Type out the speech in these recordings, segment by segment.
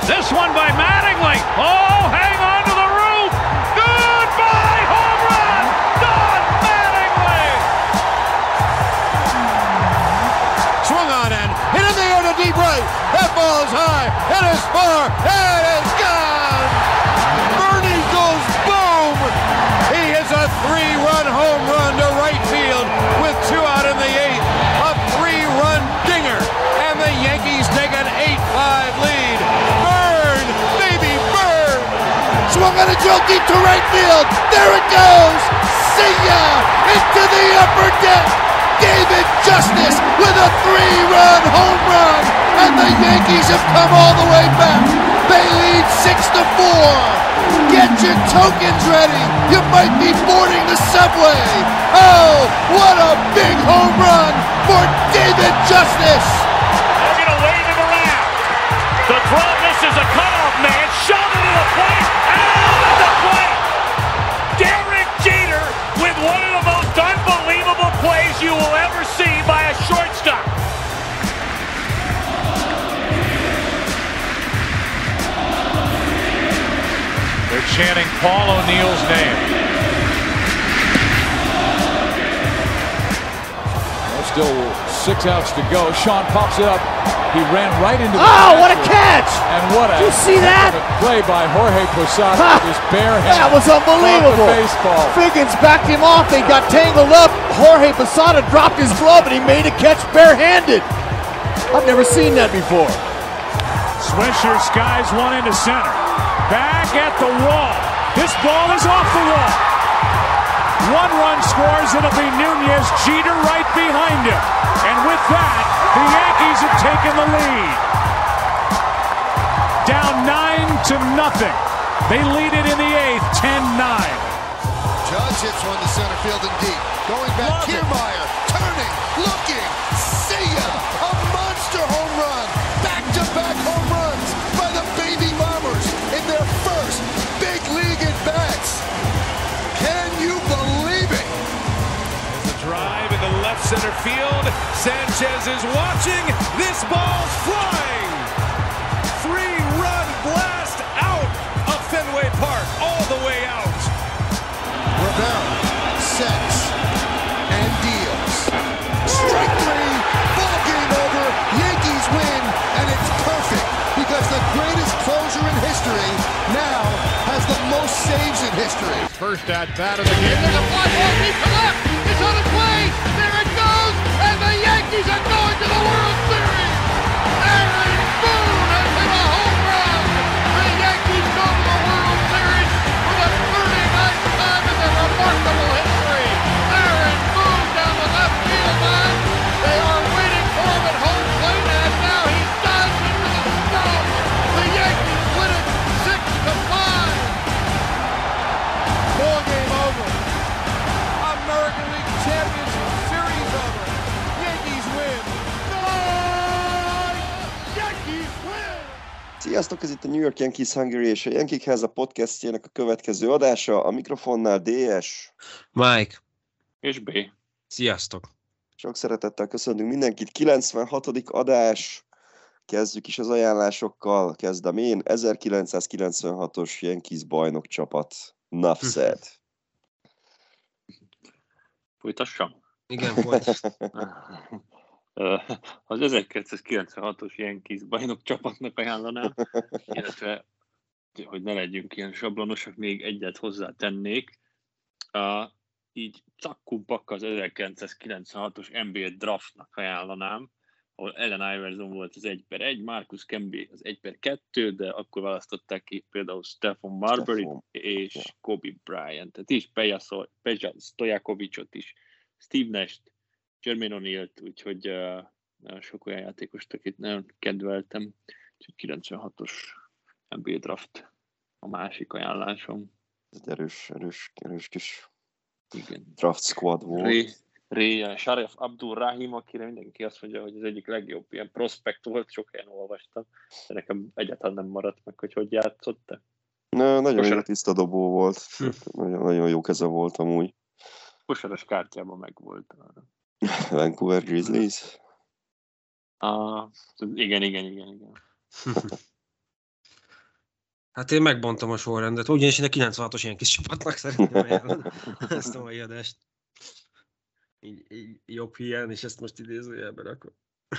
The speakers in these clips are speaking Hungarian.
This one by Mattingly. Oh, hang on to the roof. Goodbye, home run. Don Mattingly. Swung on and hit in the air to deep right. That ball is high. It is far. It is gone. Bernie goes boom. He hits a 3-run home run to right field with 2 out in the 8th. A 3-run dinger. And the Yankees take an 8-5 lead. Burn, baby, burn. Swung on a drill deep to right field. There it goes. See ya. Into the upper deck. David Justice with a 3-run home run, and the Yankees have come all the way back. They lead 6-4. Get your tokens ready. You might be boarding the subway. Oh, what a big home run for David Justice. They're going to wave him around. The throw misses a cutoff man. Shot into the plate. Out at the plate. Derek Jeter with one of the most unbelievable plays you will ever see by a shortstop. They're chanting Paul O'Neill's name. Still 6 outs to go. Sean pops it up. He ran right into the what a catch! And what a Did you see that? Play by Jorge Posada with his bare hand. That was unbelievable. Baseball. Figgins backed him off. They got tangled up. Jorge Posada dropped his glove and he made a catch barehanded. I've never seen that before. Swisher skies one into center. Back at the wall. This ball is off the wall. 1 run scores. It'll be Nunez. Jeter right behind him. And with that, the Yankees have taken the lead. Down 9-0. They lead it in the 8th, 10-9. Judge hits one to center field and deep. Going back, Kiermaier, turning, looking, see ya! A monster home run! Back-to-back home runs by the Baby Bombers in their first big league at-bats. Can you believe it? The drive in the left center field. Sanchez is watching. This ball's flying. 3-run blast out of Fenway Park, all the way out. Rivera sets and deals. Strike 3, ball game over. Yankees win, and it's perfect because the greatest closer in history now has the most saves in history. First at bat of the game. There's a fly ball deep to left. It's on its way. There it goes, and the Yankees are going to the World Series. Aaron Boone has hit a home run. The Yankees go to the World Series for the 39th time in their remarkable history. Aaron Boone down the left field line. They are waiting for him at home plate, and now he dives into the stone. The Yankees win it 6-5. Ball game over. American League Championship Series over. Yankees win. Yankees win. Sziasztok, ez itt a New York Yankees Hungary és a Yankee Háza podcastjének a következő adása. A mikrofonnál DS. Mike. És B. Sziasztok. Sok szeretettel köszöntünk mindenkit. 96. adás. Kezdjük is az ajánlásokkal. Kezdem én. 1996-os Yankees bajnok csapat. Enough said. Folytassam? Igen, folytassam. Az 1996-os Yankees bajnok csapatnak ajánlanám, illetve, hogy ne legyünk ilyen sablonosak, még egyet hozzátennék. Így cakkumpakka az 1996-os NBA draftnak ajánlanám, ahol Allen Iverson volt az 1/1, Marcus Camby az 1/2, de akkor választották ki például Stephon Marbury és Kobe Bryant-et is, Peja Stojakovicot is, Steve Nash-t, Jermaine O'Neal-t, úgyhogy nagyon sok olyan játékost, akit nagyon kedveltem, úgyhogy 96-os NBA draft a másik ajánlásom. Erős kis igen. Draft squad volt. Sharif Abdul-Rahim, akire mindenki azt mondja, hogy az egyik legjobb ilyen prospekt volt, sok helyen olvastam, de nekem egyáltalán nem maradt meg, hogy játszott-e. Nagyon jó tiszta dobó volt. Nagyon jó keze volt amúgy. Kosaras kártyában megvolt. Vancouver Grizzlies. Igen. Hát én megbontom a sorrendet, ugyanis én a 96-os ilyen kis csapatnak szeretném ajánlani ezt a mai adást. Így jobb hiány, és ezt most idézőjelbe rakom.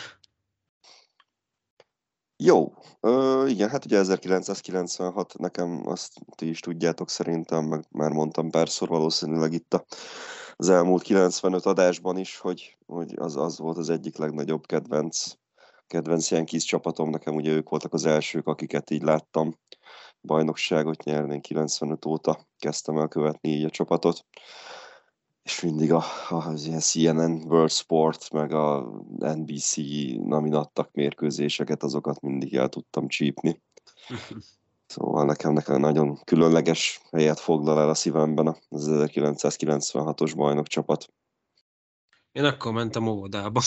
Jó, igen, hát ugye 1996, nekem azt ti is tudjátok szerintem, meg már mondtam párszor valószínűleg itt az elmúlt 95 adásban is, hogy az volt az egyik legnagyobb kedvenc Yankees csapatom, nekem ugye ők voltak az elsők, akiket így láttam bajnokságot nyerni, 95 óta kezdtem el követni így a csapatot, és mindig az ilyen CNN World Sport, meg a NBC amin adtak mérkőzéseket, azokat mindig el tudtam csípni. Szóval nekem nagyon különleges helyet foglal el a szívemben az 1996-os bajnok csapat. Én akkor mentem óvodába.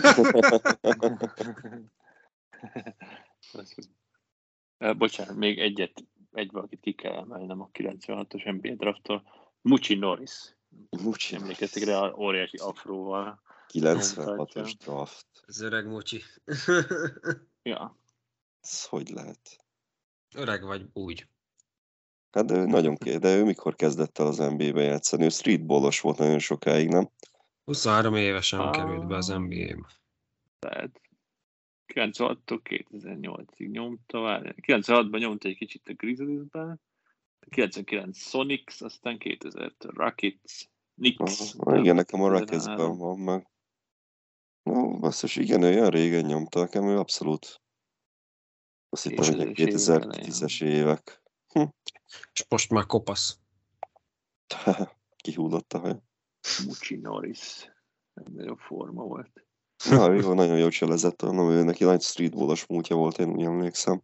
Bocsánat, még egy valakit ki kell emelnem a 96-os NBA drafttól. Mucci Norris. Emlékeztek rá, a óriási afróval. 96-os draft. Ez öreg Mucci. Ja. Ez hogy lehet? Öreg vagy úgy. Hát de ő mikor kezdett el az NBA-be játszani? Ő streetballos volt nagyon sokáig, nem? 23 évesen került be az NBA-be. Tehát 96-tól 2008-ig nyomta, 96-ban nyomta egy kicsit a Grizzliesben, 99 Sonics, aztán 2000-től Rockets, Knicks. Igen, nekem a Rocketsben van meg. No, basszus, igen, ő olyan régen nyomta, nekem ő abszolút. Azt hittem, hogy 2010-es évek. És most már kopasz. Kihúlott a haj. Mucci Norris. Nagyon forma volt. Ja, ő nagyon jó cselezett, ő neki nagy streetballos múltja volt, én úgy emlékszem.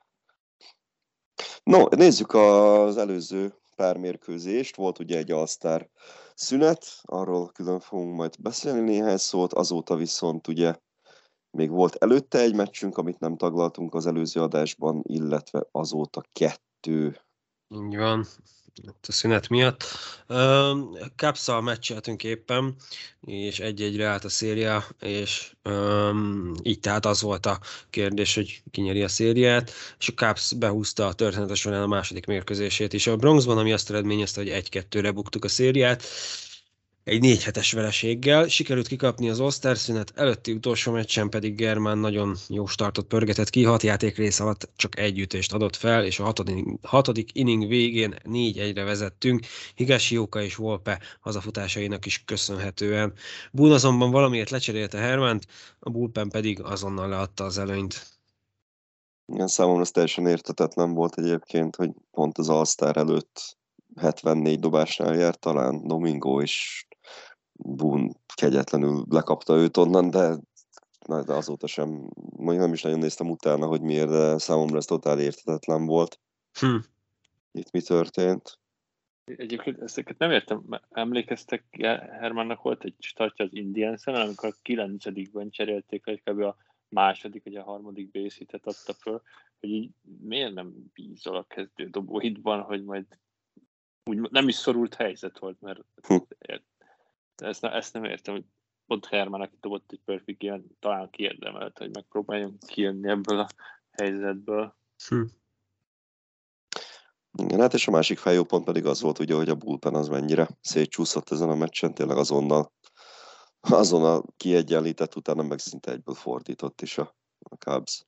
No, nézzük az előző pár mérkőzést. Volt ugye egy All-Star szünet, arról külön fogunk majd beszélni néhány szót, azóta viszont ugye még volt előtte egy meccsünk, amit nem taglaltunk az előző adásban, illetve azóta 2. Így van, a szünet miatt. Cubs-szal meccseltünk éppen, és 1-1-re állt a széria, és így tehát az volt a kérdés, hogy ki nyeri a szériát, és a Cubs behúzta a története során a második mérkőzését is a Bronxban, ami azt eredményezte, hogy 1-2-re buktuk a szériát. Egy 4-7-es vereséggel sikerült kikapni az All-Star szünet előtti utolsó meccsen, pedig Germán nagyon jó startot pörgetett ki, 6 játékrész alatt csak egy ütést adott fel, és a hatodik inning végén 4-1-re vezettünk, Higashioka és Volpe hazafutásainak is köszönhetően. Boone azonban valamiért lecserélte Hermánt, a bullpen pedig azonnal leadta az előnyt. Igen, számomra ez teljesen érthetetlen volt egyébként, hogy pont az All-Star előtt 74 dobásnál járt talán Domingo, és Boone kegyetlenül lekapta őt onnan, de azóta sem, mondjuk nem is nagyon néztem utána, hogy miért, de számomra ez totál érthetetlen volt. Itt mi történt? Egyébként ezeket nem értem, emlékeztek, Hermánnak volt egy startja az Indiansen, amikor a 9-ben cserélték le, kb. A második vagy a harmadik base-hitet adta föl, hogy így miért nem bízol a kezdő dobóidban, hogy majd úgy nem is szorult helyzet volt, mert ezt nem értem, hogy pont Herman, aki dobott egy perfect game, talán kiérdemelt, hogy megpróbáljon kijönni ebből a helyzetből. Igen, hát és a másik fejjó pont pedig az volt, ugye, hogy a bullpen az mennyire szétcsúszott ezen a meccsen, tényleg azonnal kiegyenlített, utána meg szinte egyből fordított is a Cubs.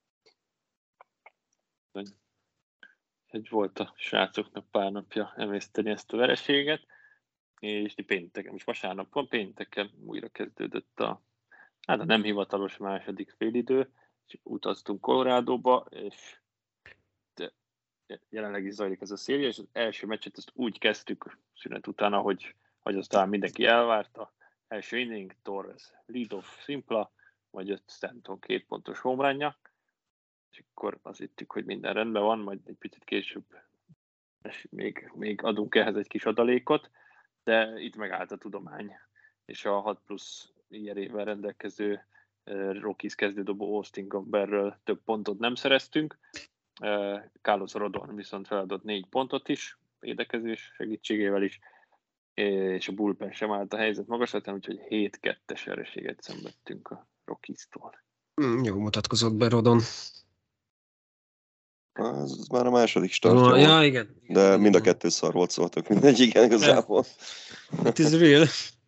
Egy volt a srácoknak pár napja emészteni ezt a vereséget, és pénteken, most vasárnap van, pénteken újra kezdődött a nem hivatalos második félidő, és utaztunk Colorado-ba, és jelenleg is zajlik ez a széria, és az első meccset ezt úgy kezdtük szünet után, ahogy azt talán mindenki elvárta. Első inning, Torres lead-off szimpla, majd jött Stanton 2 pontos home-runja, és akkor azt hittük, hogy minden rendben van, majd egy picit később még adunk ehhez egy kis adalékot, de itt megállt a tudomány, és a 6 plusz IR-ével rendelkező Rockies kezdődobó Austin Gomberről több pontot nem szereztünk. Carlos Rodon viszont feladott 4 pontot is, védekezés segítségével is, és a bullpen sem állt a helyzet magaslatán, úgyhogy 7-2-es vereséget szenvedtünk a Rockies-tól. Jó mutatkozott be Rodon. Ez már a második startja volt. Ja, igen. De mind a kettő szarról szóltak, mindegy, igen, igazából. It is real.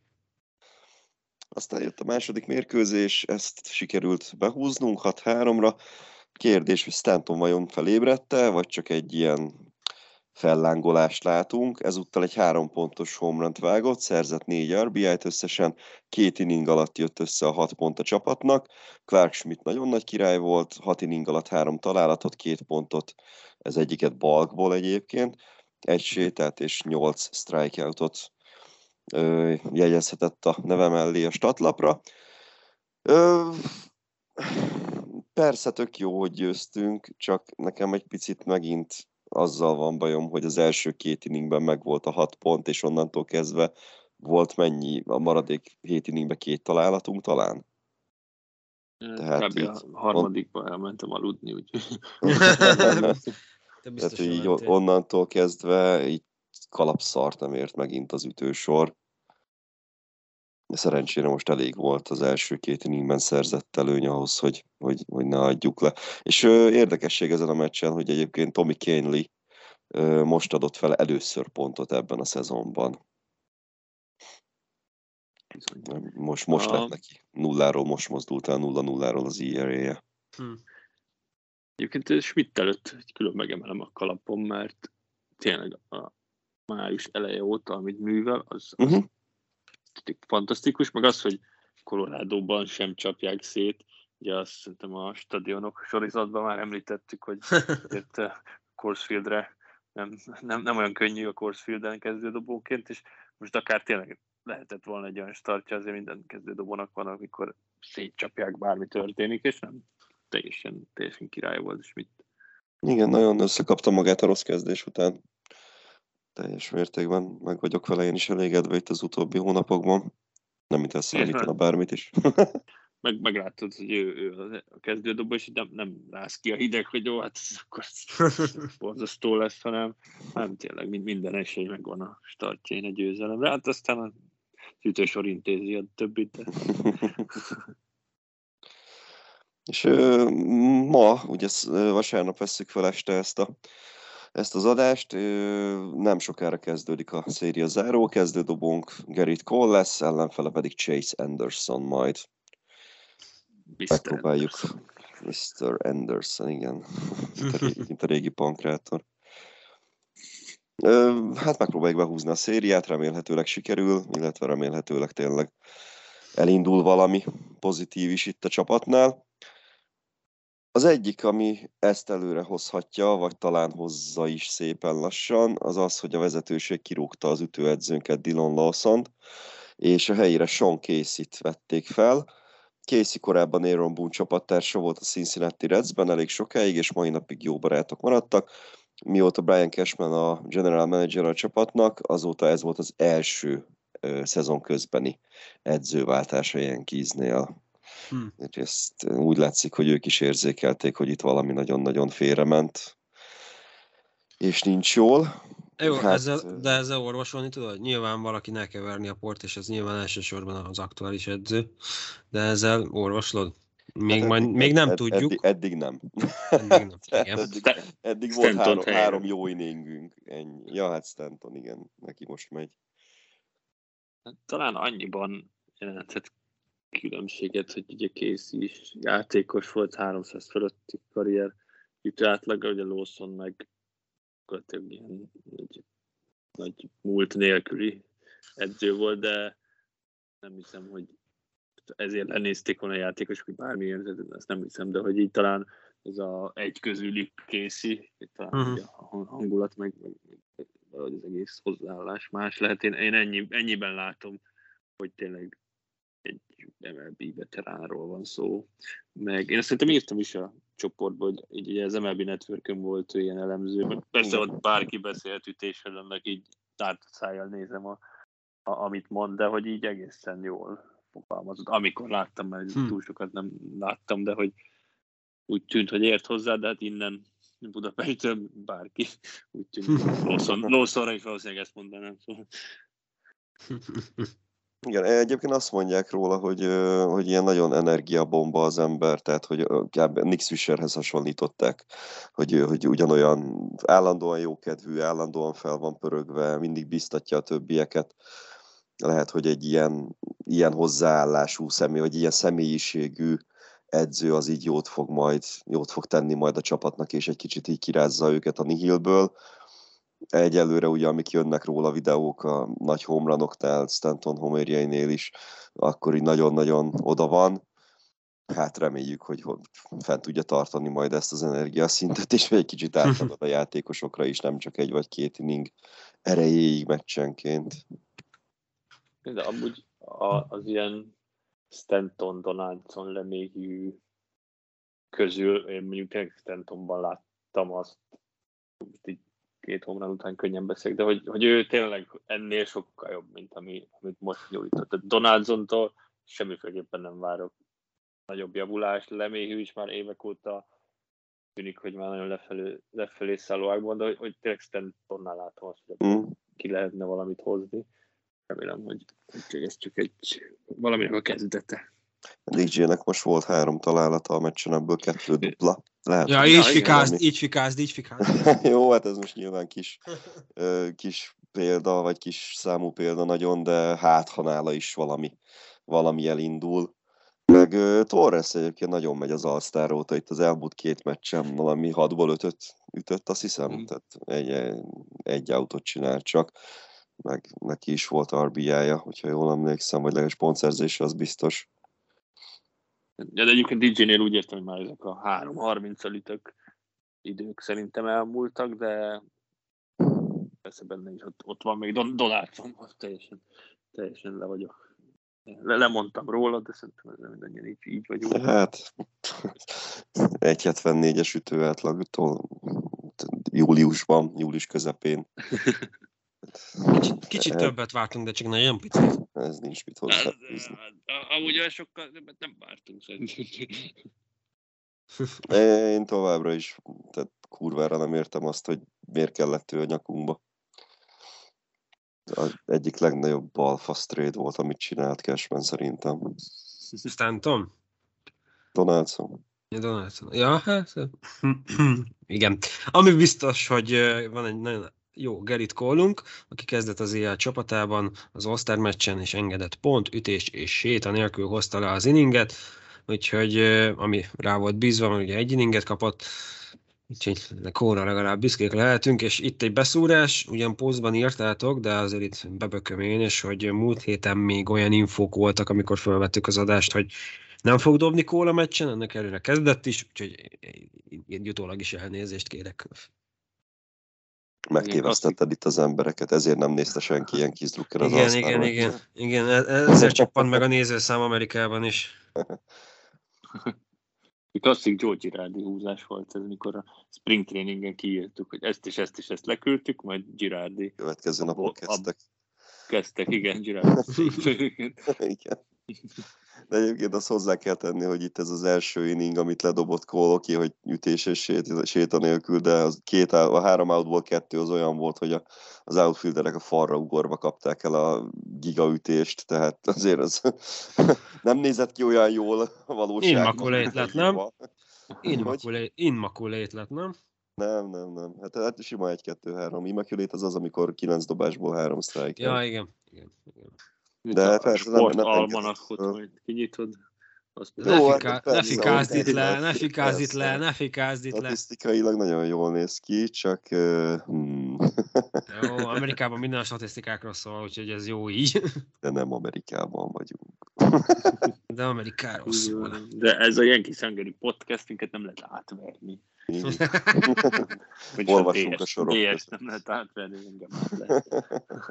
Aztán jött a második mérkőzés, ezt sikerült behúznunk 6-3-ra. Kérdés, hogy Stanton vajon felébredte, vagy csak egy ilyen fellángolást látunk. Ezúttal egy 3 pontos home runt vágott, szerzett 4 RBI-t összesen, 2 inning alatt jött össze a 6 pont a csapatnak. Clark Schmidt nagyon nagy király volt, 6 inning alatt 3 találatot, 2 pontot, ez egyiket balkból egyébként, 1 sétát és 8 strikeoutot jegyezhetett a neve mellé a statlapra. Persze tök jó, hogy győztünk, csak nekem egy picit megint azzal van bajom, hogy az első 2 inningben megvolt a 6 pont, és onnantól kezdve volt mennyi, a maradék 7 inningben 2 találatunk talán? Tehát így, a harmadikban elmentem aludni, úgyhogy... Tehát így onnantól kezdve így kalapszart nem ért megint az ütősor. Szerencsére most elég volt az első 2 inningben szerzett előny ahhoz, hogy ne adjuk le. És érdekesség ezen a meccsen, hogy egyébként Tommy Kahnle most adott fel először pontot ebben a szezonban. Most lett neki 0-ról, most mozdult el 0-0-ról az ERA-je. Egyébként Schmidt előtt külön megemelem a kalapom, mert tényleg a május eleje óta, amit művel, az fantasztikus, meg az, hogy Colorado-ban sem csapják szét. Ugye azt szerintem a stadionok sorozatban már említettük, hogy Coors Fieldre nem olyan könnyű a Coors Fielden kezdődobóként, és most akár tényleg lehetett volna egy olyan startja, azért minden kezdődobónak van, amikor szétcsapják, bármi történik, és nem teljesen király volt Schmidt. Igen, nagyon összekapta magát a rossz kezdés után. Teljes mértékben meg vagyok vele én is elégedve itt az utóbbi hónapokban. Nem itt számítana bármit is. Meglátod, hogy ő a kezdődobó, és nem rász ki a hideg, hogy jó, hát akkor borzasztó lesz, hanem nem tényleg minden esély megvan a startjain a győzelemre. Hát aztán az ütősor intézi a többit. És ma, ugye vasárnap vesszük fel este ezt az adást, nem sokára kezdődik a széria záró, kezdődobónk Gerrit Cole lesz, ellenfele pedig Chase Anderson majd. Megpróbáljuk. Mr. Anderson, igen. Mint a régi pankrátor. Hát megpróbáljuk behúzni a szériát, remélhetőleg sikerül, illetve remélhetőleg tényleg elindul valami pozitív is itt a csapatnál. Az egyik, ami ezt előre hozhatja, vagy talán hozza is szépen lassan, az az, hogy a vezetőség kirúgta az ütőedzőnket, Dillon Lawsont, és a helyére Sean Casey-t vették fel. Casey korábban Aaron Boone csapattársa volt a Cincinnati Redsben elég sokáig, és mai napig jó barátok maradtak. Mióta Brian Cashman a general manager a csapatnak, azóta ez volt az első szezon közbeni edzőváltás a Yankeesnél. Ezt úgy látszik, hogy ők is érzékelték, hogy itt valami nagyon-nagyon félrement, és nincs jól. Jó, de ezzel orvosolni tudod? Nyilván valaki ne keverni a port, és ez nyilván elsősorban az aktuális edző, de ezzel orvoslod? Még nem tudjuk. Eddig nem. Eddig volt három jó inningünk. Ja, hát Stanton, igen, neki most megy. Talán annyiban jelenthet különbséget, hogy ugye Casey is játékos volt, 300 fölötti karrier ütő átlaga, ugye Lawson meg ilyen nagy múlt nélküli edző volt, de nem hiszem, hogy ezért lenézték volna a játékosok, hogy bármilyen, ezt nem hiszem, de hogy így talán ez egy közüli Casey, talán a hangulat, meg az egész hozzáállás más lehet. Én ennyiben látom, hogy tényleg egy MLB veteránról van szó. Meg én szerintem írtam is a csoportban, hogy így az MLB Networkön volt ilyen elemző, meg persze ott bárki beszélt ütésről, meg így tártott szájjal nézem, amit mond, de hogy így egészen jól fogalmazott. Amikor láttam, mert túl sokat nem láttam, de hogy úgy tűnt, hogy ért hozzá, de hát innen Budapestről bárki úgy tűnt. Lawsonra is valószínűleg ezt mondanám. Szóval. Igen, egyébként azt mondják róla, hogy ilyen nagyon energiabomba az ember, tehát hogy Nick Swisherhez hasonlították, hogy ugyanolyan állandóan jókedvű, állandóan fel van pörögve, mindig biztatja a többieket. Lehet, hogy egy ilyen hozzáállású személy, vagy ilyen személyiségű edző az így jót fog tenni majd a csapatnak, és egy kicsit így kirázza őket a nihilből. Egyelőre ugye, amik jönnek róla videók a nagy homeranoknál, Stanton homérjeinél is, akkor így nagyon-nagyon oda van. Hát reméljük, hogy fent tudja tartani majd ezt az energiaszintet, és egy kicsit átadod a játékosokra is, nem csak egy vagy két inning erejéig meccsenként. De amúgy az ilyen Stanton, Donaldson, LeMahieu közül, én mondjuk tényleg Stantonban láttam azt, így 2 home run után könnyen beszélek, de hogy ő tényleg ennél sokkal jobb, mint amit most nyújtott. Tehát Donaldsontól semmiféleképpen nem várok nagyobb javulást, LeMahieu is már évek óta tűnik, hogy már nagyon lefelé szálló ágban, de hogy tényleg Stantonnál látom azt, hogy ki lehetne valamit hozni. Remélem, hogy ez csak valaminek a kezdete. DJ-nek most volt 3 találata a meccsen, ebből 2 dupla. Lehet, ja, így fikázd. Jó, hát ez most nyilván kis példa, vagy kis számú példa nagyon, de hát ha nála is valami elindul. Meg Torres egyébként nagyon megy az All-Star óta, itt az elmúlt 2 meccsen valami 6-ból 5-öt ütött, azt hiszem, tehát egy autót csinál csak, meg neki is volt RBI-ja, hogyha jól emlékszem, vagy legalábbis pontszerzése, az biztos. Ja, de egyébként DJ-nél úgy értem, hogy már ezek a 3-30-al ütök idők szerintem elmúltak, de persze benne is ott van még Donaldson, teljesen le vagyok. Lemondtam róla, de szerintem ez nem mindannyian így vagyunk. Hát 1,74-es ütő átlagtól július közepén. Kicsit többet vártunk, de csak nagyon picit. Ez nincs mit hozzá. Amúgy olyan sokkal nem vártunk szerintem. Én továbbra is, tehát kurvára nem értem azt, hogy miért kellett ő a nyakunkba. Az egyik legnagyobb balfasz trade volt, amit csinált Cashman szerintem. Stanton? Donaldson. Ja, hát... igen. Ami biztos, hogy van egy nagyon jó Gerrit Cole-unk, aki kezdett az EL csapatában az All-Star meccsen, és engedett pont, ütés és séta nélkül hozta le az inninget, úgyhogy ami rá volt bízva, mert ugye 1 inninget kapott, úgyhogy Cole-ra legalább büszkék lehetünk, és itt egy beszúrás, ugyan posztban írtátok, de azért itt bebököm én is, hogy múlt héten még olyan infók voltak, amikor felvettük az adást, hogy nem fog dobni Cole a meccsen, ennek előre kezdett is, úgyhogy utólag is elnézést kérek. Megtévesztetted itt az embereket, ezért nem nézte senki ilyen kis drukker az All-Star. Igen, ezért csappant meg a nézőszám Amerikában is. Klasszik Joe Girardi húzás volt ez, mikor a spring trainingen kiírtuk, hogy ezt és ezt leküldtük, majd Girardi. Következő napon kezdtek, igen, Girardi. Igen. De egyébként azt hozzá kell tenni, hogy itt ez az első inning, amit ledobott Cole, oké, hogy ütés és séta nélkül, de a 3 outból 2 az olyan volt, hogy az outfielderek a falra ugorva kapták el a gigaütést, tehát azért az nem nézett ki olyan jól a valóságban. Immaculate lett, nem? Immaculate lett, nem? Nem. Hát sima 1-2-3. Immaculate az, amikor 9 dobásból 3 strike. Ja, igen. De persze nem almanachot majd kinyitod. Ne fikázd itt le. Statisztikailag nagyon jól néz ki, csak... Jó, Amerikában minden a statisztikákról szól, úgyhogy ez jó így. De nem Amerikában vagyunk. De Amerikáról szól. De ez a Yankees Hungary podcast, minket nem lehet átverni. Olvassunk a sorok között. Nem lehet átverni, engem lehet.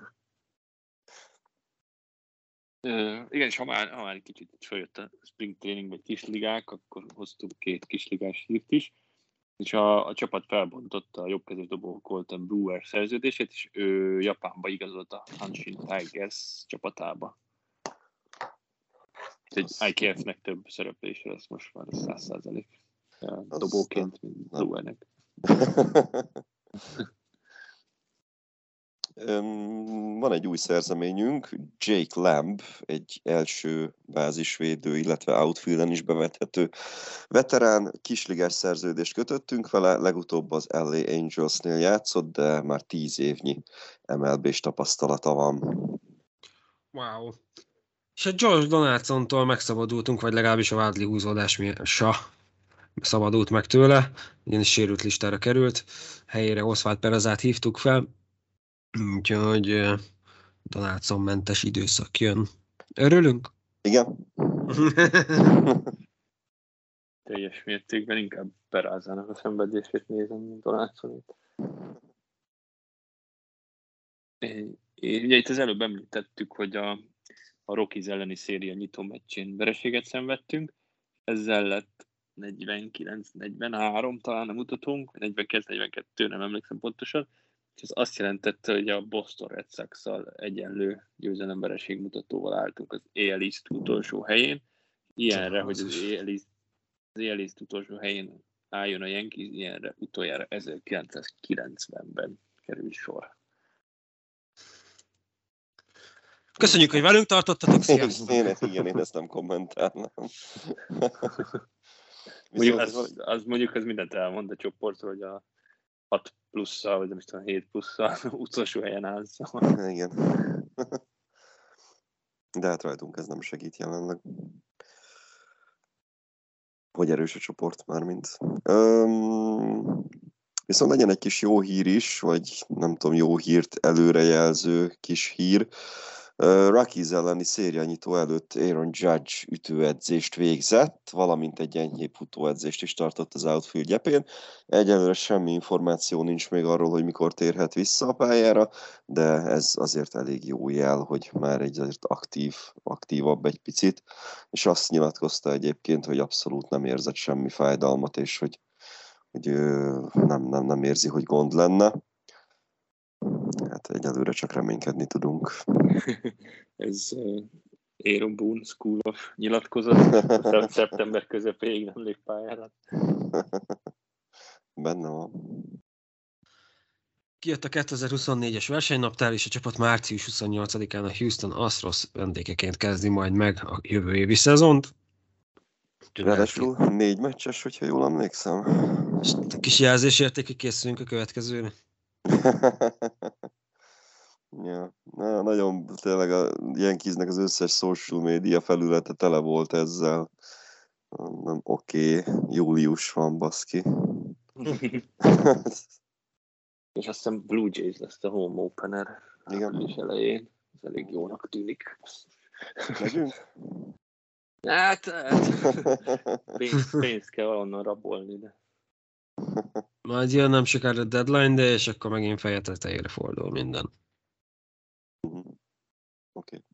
Igen, és ha már egy kicsit följött a spring training vagy kisligák, akkor hoztunk 2 kisligás hírt is, és a csapat felbontotta a jobbkezes dobó Colton Brewer szerződését, és ő Japánba igazolt a Hanshin Tigers csapatába. Egy IKF-nek több szereplése lesz most már 100% dobóként, mint Brewernek. Van egy új szerzeményünk, Jake Lamb, egy első bázisvédő, illetve outfielden is bevethető veterán, kisligás szerződést kötöttünk vele, legutóbb az LA Angelsnél játszott, de már 10 évnyi MLB-s tapasztalata van. Wow. És egy Josh Donaldsontól megszabadultunk, vagy legalábbis a vádli húzódás szabadult meg tőle, ugyanis sérült listára került, helyére Oswald Perezát hívtuk fel, úgyhogy Donaldson mentes időszak jön. Örülünk? Igen. Teljes mértékben inkább Perázának a szenvedését nézem, mint Donaldsonét. Ugye itt az előbb említettük, hogy a Rockies elleni széria nyitó meccsén vereséget szenvedtünk, ezzel lett 49-43 talán a mutatónk, 42-42, nem emlékszem pontosan, és ez azt jelentette, hogy a Boston Red Sox-szal egyenlő győzelemvereség mutatóval álltunk az AL East utolsó helyén. Ilyenre, hogy az AL East utolsó helyén álljon a Yankees, ilyenre utoljára 1990-ben került sor. Köszönjük, hogy velünk tartottatok, sziasztok! Én ezt nem kommentálnám. Mondjuk az mindent elmond a csoportról, hogy a 6 plusszal, vagy nem is tudom, 7 plusszal utolsó helyen áll. Szóval. Igen. De hát rajtunk ez nem segít jelenleg. Hogy erős a csoport mármint. Viszont legyen egy kis jó hír is, vagy nem tudom, jó hírt előrejelző kis hír. Rockies elleni szérianyitó előtt Aaron Judge ütőedzést végzett, valamint egy enyhébb futóedzést is tartott az outfield gyepén. Egyelőre semmi információ nincs még arról, hogy mikor térhet vissza a pályára, de ez azért elég jó jel, hogy már azért aktívabb egy picit, és azt nyilatkozta egyébként, hogy abszolút nem érzett semmi fájdalmat, és hogy nem érzi, hogy gond lenne. Hát egyelőre csak reménykedni tudunk. Ez Aaron Boone School of nyilatkozat. Szeptember közepéig nem lép pályára. Benne van. Kijött a 2024-es versenynaptár, és a csapat március 28-án a Houston Astros vendégeként kezdi majd meg a jövő évi szezont. Ráadásul 4 meccses, hogyha jól emlékszem. Kis jelzésértékig készülünk a következőre. Ja, nagyon tényleg a Yankeesnek az összes social media felülete tele volt ezzel. Nem oké, július van, baszki. És azt hiszem Blue Jays lesz a home opener április elején. Ez elég jónak tűnik. Megyünk? Hát pénzt kell onnan rabolni, de... Majd jön nem sokára a deadline, de és akkor megint feje tetejére fordul minden. Oké.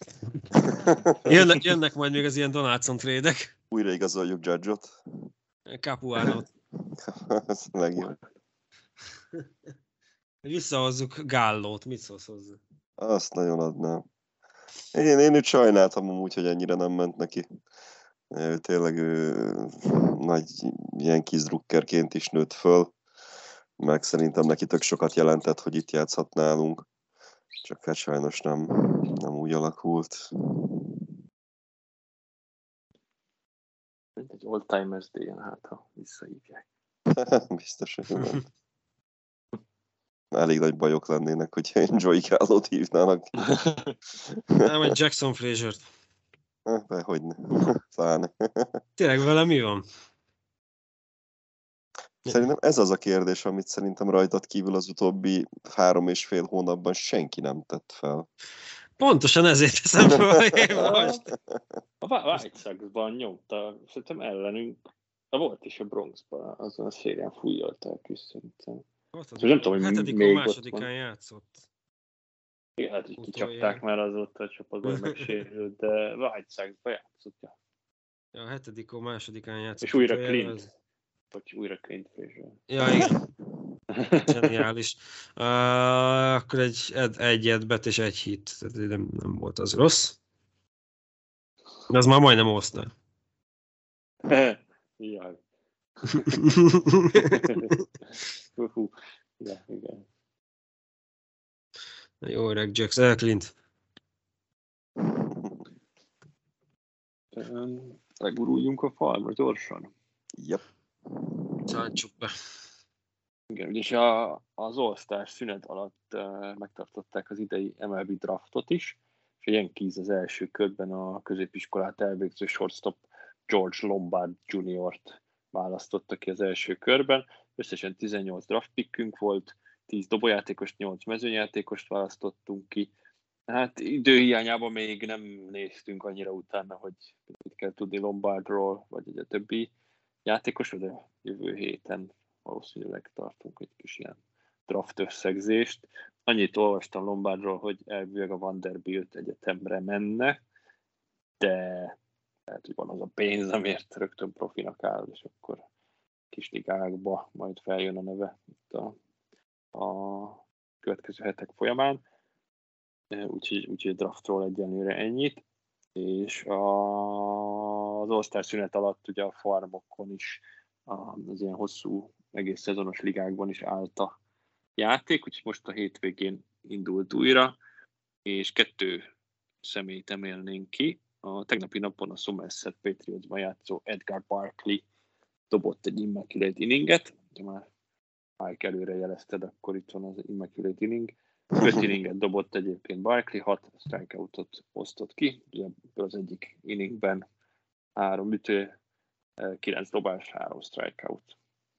Jönnek majd még az ilyen Donaldson trade-ek. Újra igazoljuk Judge-ot. Capuánót. Ez legjobb. Visszahozzuk Gallót, mit szólsz hozzá? Azt nagyon adnám. Én őt sajnáltam amúgy, hogy ennyire nem ment neki. Ő tényleg nagy ilyen kisdrukkerként is nőtt föl, meg szerintem neki tök sokat jelentett, hogy itt játszhat nálunk. Csak hát sajnos nem úgy alakult. Egy old-timers day-en, hát ha visszahívják. Biztos, hogy nem. Elég nagy bajok lennének, hogyha Joey Gallo-t hívnának. Nem, egy Jackson Frazier-t. Hogyne. Pláne. Tényleg vele mi van? Szerintem ez az a kérdés, amit szerintem rajtad kívül az utóbbi 3,5 hónapban senki nem tett fel. Pontosan ezért teszem fel én most. A White Sox-ban nyomta, szerintem ellenünk, volt is a Bronxban, azon a szérián fújjolták is szerintem. Nem tudom, hogy még másodikán játszott. Igen, hát így kicsapták már azóta a csapatban megsérült, de White Sox-ban játszott. Ja, a 7. másodikán játszott. És újra Clint. Vagy újra Clint Frazier. Ja, igen. Geniális. Akkor egy edbet és egy hit. Nem volt az rossz. De az már majdnem osztál. Jaj. Ja, igen. Jó öreg Jackson, Clint. Leguruljunk a falra gyorsan. Yep. Szántsuk be. Igen, ugyanis az All-Star szünet alatt megtartották az idei MLB draftot is, és a Yankees az első körben a középiskolát elvégző shortstop George Lombard Jr.-t választotta ki az első körben. Összesen 18 draft pickünk volt, 10 dobójátékost, 8 mezőnyjátékost választottunk ki. Hát időhiányában még nem néztünk annyira utána, hogy mit kell tudni Lombardról, vagy a többi játékosról, de jövő héten valószínűleg tartunk egy kis ilyen draft összegzést. Annyit olvastam Lombardról, hogy elvileg a Vanderbilt egyetemre menne, de lehet, hogy van az a pénz, amiért rögtön profinak áll, és akkor kis ligákba majd feljön a neve itt a következő hetek folyamán. Úgyhogy draftról egyenlőre ennyit. És az All-Star szünet alatt ugye a farmokon is, az ilyen hosszú, egész szezonos ligákban is állt a játék, úgyhogy most a hétvégén indult újra, és 2 személyt emelnénk ki. A tegnapi napon a Somerset Patriotsban játszó Edgar Barkley dobott egy immaculate inninget, ha már Mike előre jelezted, akkor itt van az immaculate inning. 5 inninget dobott egyébként Barkley, 6 strikeoutot osztott ki, ugye az egyik inningben 3 ütő, 9 dobás, 3 strikeout.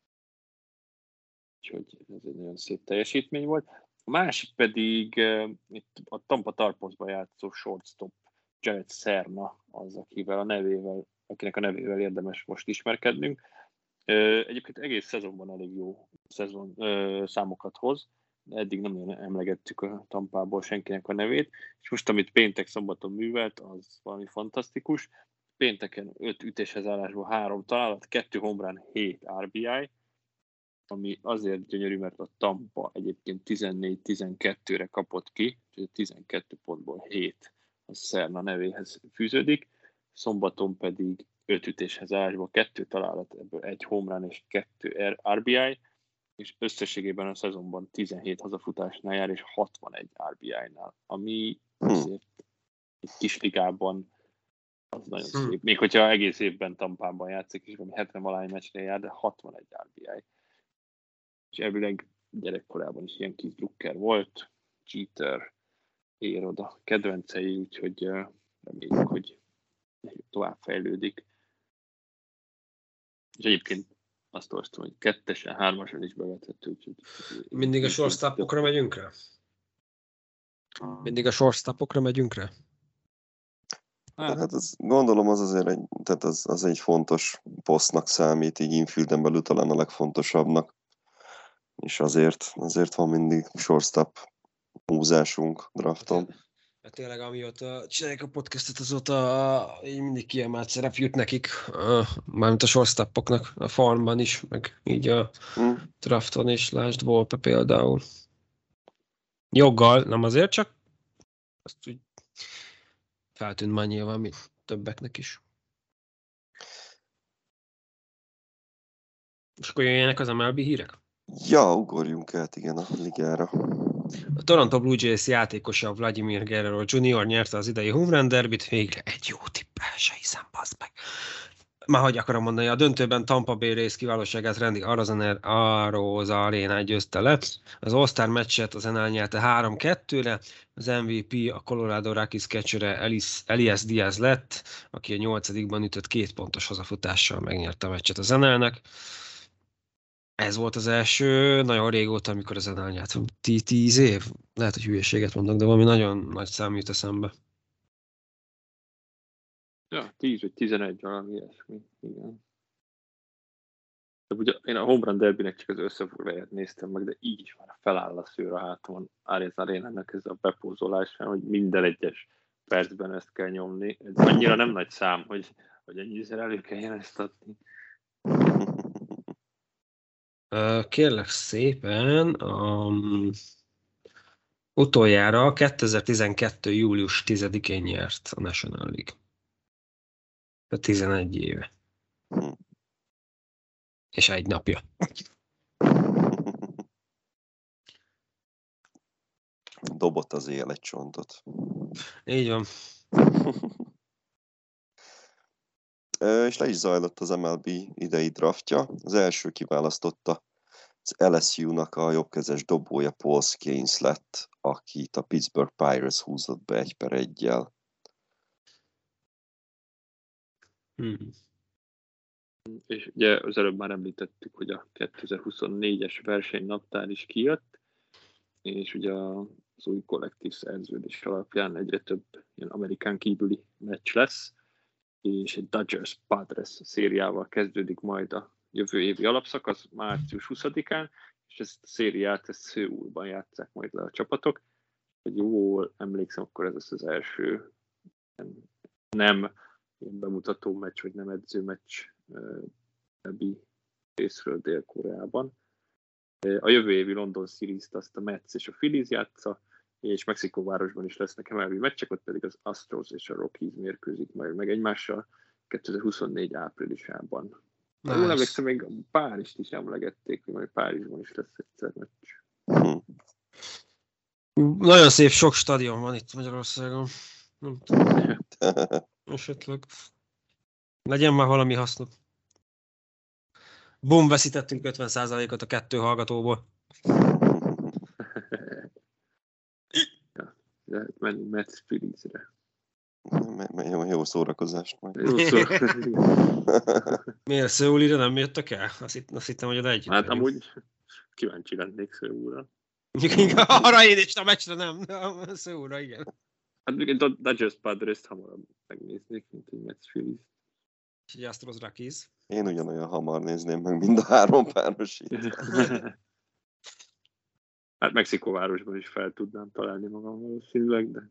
Úgyhogy ez egy nagyon szép teljesítmény volt. A másik pedig itt a Tampa Tarposban játszó shortstop Jared Serna, az, akinek a nevével érdemes most ismerkednünk. Egyébként egész szezonban elég jó számokat hoz, de eddig nem emlegettük a Tampából senkinek a nevét, és most, amit péntek szombaton művelt, az valami fantasztikus. Pénteken 5 ütéshez állásból 3 találat, 2 home run, 7 RBI, ami azért gyönyörű, mert a Tampa egyébként 14-12-re kapott ki, és 12 pontból 7 a Serna nevéhez fűződik, szombaton pedig 5 ütéshez állásból 2 találat, ebből 1 home run és 2 RBI, és összességében a szezonban 17 hazafutásnál jár, és 61 RBI-nál, ami azért egy kis ligában az nagyon szép. Még hogyha egész évben Tampában játszik, és 70-valány meccsnél jár, de 61 RBI. És elvileg gyerekkorában is ilyen kis drukker volt, Jeter, érod a kedvencei, úgyhogy reméljük, hogy tovább fejlődik. És egyébként azt olvastam, hogy 2-esen, 3-ason is bevethető. Mindig a shortstopokra megyünk rá? Mindig a shortstopokra megyünk rá? Hát az, gondolom az azért tehát az egy fontos posztnak számít, így infielden belül talán a legfontosabbnak. És azért van mindig shortstop húzásunk drafton. Hát tényleg, amióta csinálják a podcastot, azóta így mindig kiemelt szerep jut nekik, mármint a shortstopoknak a farmban is, meg így a drafton is, lásd Volpe például. Joggal, nem azért, csak azt úgy feltűnt már nyilván, mint többeknek is. És akkor jöjjenek az MLB hírek? Ja, ugorjunk át, igen, a ligára. A Toronto Blue Jays játékosa Vladimir Guerrero Jr. nyerte az idei home run derbyt, végre egy jó tippel se hiszem, bazd meg. Már hogy akarom mondani, a döntőben Tampa Bay Rays kiválóságát Randy Arozarena győzte le. Az All-Star meccset az NL nyerte 3-2-re, az MVP a Colorado Rockies catchere Elias Diaz lett, aki a 8-ban ütött 2 pontos hazafutással megnyerte a meccset az NL-nek. Ez volt az első, nagyon régóta, amikor az NL nyert. 10 év? Lehet, hogy hülyeséget mondok, de valami nagyon nagy szám jut eszembe. Ja, 10 vagy 11, valami ilyesmi. Igen. De ugye én a Home Run Derbynek csak az összefoglalóját néztem meg, de így is már feláll a szőr a hátamon Arias Arénának ez a bepózolásán, hogy minden egyes percben ezt kell nyomni. Ez annyira nem nagy szám, hogy ennyiszer elő kelljen ezt adni. Kérlek szépen, utoljára 2012. július 10-én nyert a National League. 11 éve. És egy napja. dobott az él egy csontot. Így van. És le is zajlott az MLB idei draftja. Az első kiválasztotta az LSU-nak a jobbkezes dobója Paul Skenes lett, akit a Pittsburgh Pirates húzott be 1-1-jel. És ugye az előbb már említettük, hogy a 2024-es versenynaptár is kijött, és ugye az új kollektív szerződés alapján egyre több ilyen Amerikán kívüli meccs lesz, és egy Dodgers-Padres szériával kezdődik majd a jövő évi alapszakasz március 20-án, és ezt a szériát Szöulban játsszák majd le a csapatok. Hogy jól emlékszem, akkor ez az első nem ilyen bemutató meccs, vagy nem edző meccs ebbi részről Dél-Koreában. A jövő évi London Series-t azt a Mets és a Phillies játsza, és Mexikóvárosban is lesznek MLB meccsek, ott pedig az Astros és a Rockies mérkőzik majd meg egymással 2024 áprilisában. Nice. Jól emlékszem, még Párizst is emlegették, hogy majd Párizsban is lesz egyszer meccs. Nagyon szép, sok stadion van itt Magyarországon. Nem tudom. Esetleg. Legyen már valami hasznuk. Bum, veszítettünk 50%-ot a 2 hallgatóból. Lehet menni Mets Philliesre. Jó szórakozást majd. Miért Szöulira nem jöttek el? Azt hittem, hogy oda együtt. Hát amúgy kíváncsi lennék Szöulra. Arra én is, a meccsre nem. Szöulra, igen. Hát még egy Dodgers Padres-t hamarabb megnéznék, mint egy Mets Phillies. És egy Astros Rockies. Én ugyanolyan hamar nézném meg mind a 3 párosít. Hát Mexikóvárosban is fel tudnám találni magam valószínűleg, de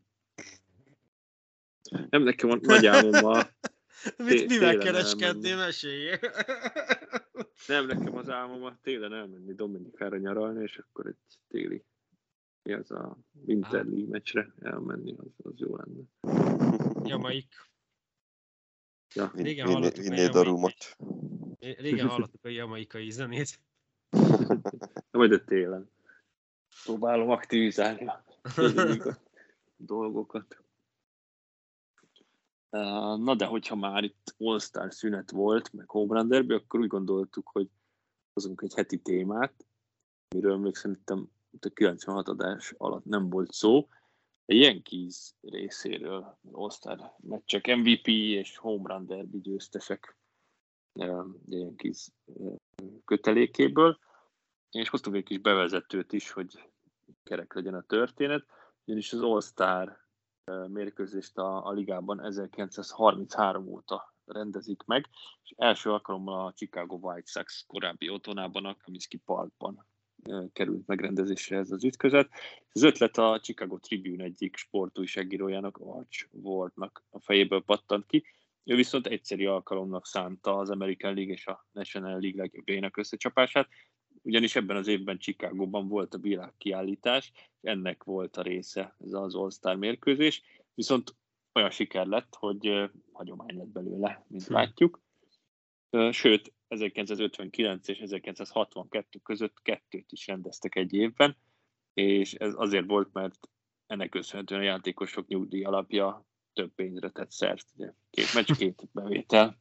nem, nekem van nagy álmom a mivel kereskednél, meséljél? Nem, nekem az álmom a télen elmenni Dominikára nyaralni, és akkor egy téli, mi az a Winter League meccsre elmenni, az jó lenne. Jamaik. Ja. Vinnéd a rumot. Régen hallottuk a jamaikai zenét. Majd a télen. Próbálom aktivizálni a dolgokat. Na de hogyha már itt All-Star szünet volt, meg Home Run Derby, akkor úgy gondoltuk, hogy hozunk egy heti témát, amiről még szerintem a 96 adás alatt nem volt szó. A Yankees részéről All-Star meccsek MVP és Home Run Derby győztesek a Yankees kötelékéből. És hoztunk egy kis bevezetőt is, hogy kerek legyen a történet, ugyanis az All-Star mérkőzést a ligában 1933 óta rendezik meg, és első alkalommal a Chicago White Sox korábbi otthonában, a Comiskey Parkban került megrendezésre ez az ütközet. Az ötlet a Chicago Tribune egyik sportújságírójának, Arch Wardnak a fejéből pattant ki. Ő viszont egyszeri alkalomnak szánta az American League és a National League legjobbjainak összecsapását, ugyanis ebben az évben Chicagóban volt a világkiállítás, és ennek volt a része ez az All-Star mérkőzés, viszont olyan siker lett, hogy hagyomány lett belőle, mint látjuk. Sőt, 1959 és 1962 között 2 is rendeztek egy évben, és ez azért volt, mert ennek köszönhetően a játékosok nyugdíj alapja több pénzre tett szert. Ugye, 2 meccs, 2 bevétel.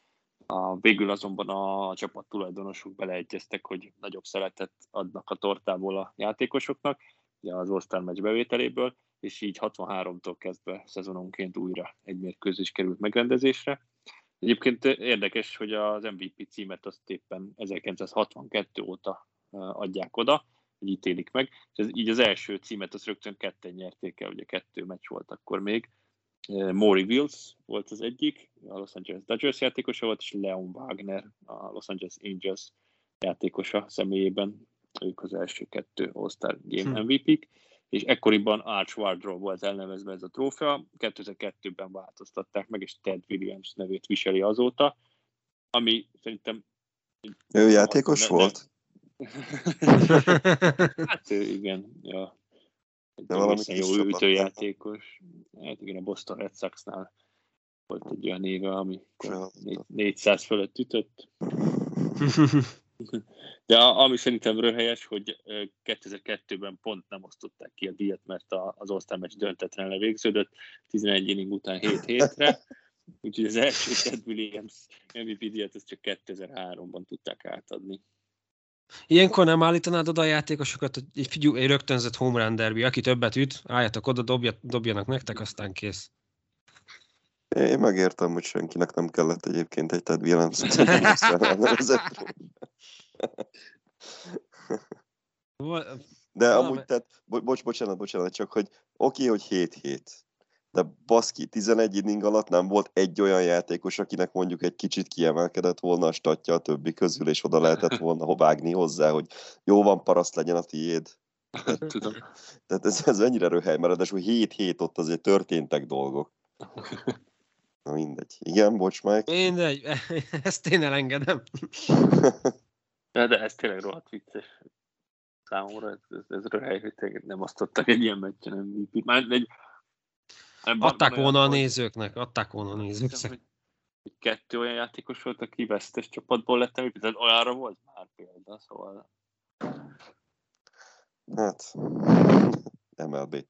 Végül azonban a csapat tulajdonosok beleegyeztek, hogy nagyobb szeletet adnak a tortából a játékosoknak, ugye az All-Star meccs bevételéből, és így 63-tól kezdve szezononként újra egy mérkőzés került megrendezésre. Egyébként érdekes, hogy az MVP címet azt éppen 1962 óta adják oda, hogy ítélik meg, és így az első címet azt rögtön 2 nyerték el, ugye 2 meccs volt akkor még. Maury Wills volt az egyik, a Los Angeles Dodgers játékosa volt, és Leon Wagner, a Los Angeles Angels játékosa személyében, ők az első 2 All-Star Game MVP-k, és ekkoriban Arch Wardról volt elnevezve ez a trófea, 2002-ben változtatták meg, és Ted Williams nevét viseli azóta, ami szerintem... Ő játékos volt? Hát igen, ja. De valami jó ütőjátékos. Hát igen, a Boston Red Sox-nál volt egy olyan éve, ami 400 fölött ütött. De ami szerintem röhelyes, hogy 2002-ben pont nem osztották ki a díjat, mert az All-Star meccs döntetlenül végződött, 11 inning után 7-7-re, úgyhogy az első Ted Williams MVP díjat ezt csak 2003-ban tudták átadni. Ilyenkor nem állítanád oda a játékosokat, hogy egy rögtönzött home run derby, aki többet üt, álljatok oda, dobjanak nektek, aztán kész. Én megértem, hogy senkinek nem kellett egyébként egy Ted Williams. De amúgy, tehát, bocsánat, csak hogy oké, hogy 7-7. De baszki, 11 inning alatt nem volt egy olyan játékos, akinek mondjuk egy kicsit kiemelkedett volna a statja a többi közül, és oda lehetett volna vágni hozzá, hogy jó van, paraszt legyen a tiéd. Tudom. Tehát ez ennyire röhely, mert ráadásul 7-7 ott azért történtek dolgok. Na mindegy. Igen, bocs, Mike? Mindegy, ezt én elengedem. De ez tényleg rohadt vicces. Számomra ez röhely, hogy nem osztottak egy ilyen meccsen MVP-t. Adták volna a nézőknek. Hogy 2 olyan játékos volt, aki vesztes csapatból lett MVP, tehát olyanra volt már példa, szóval... Hát... MLB.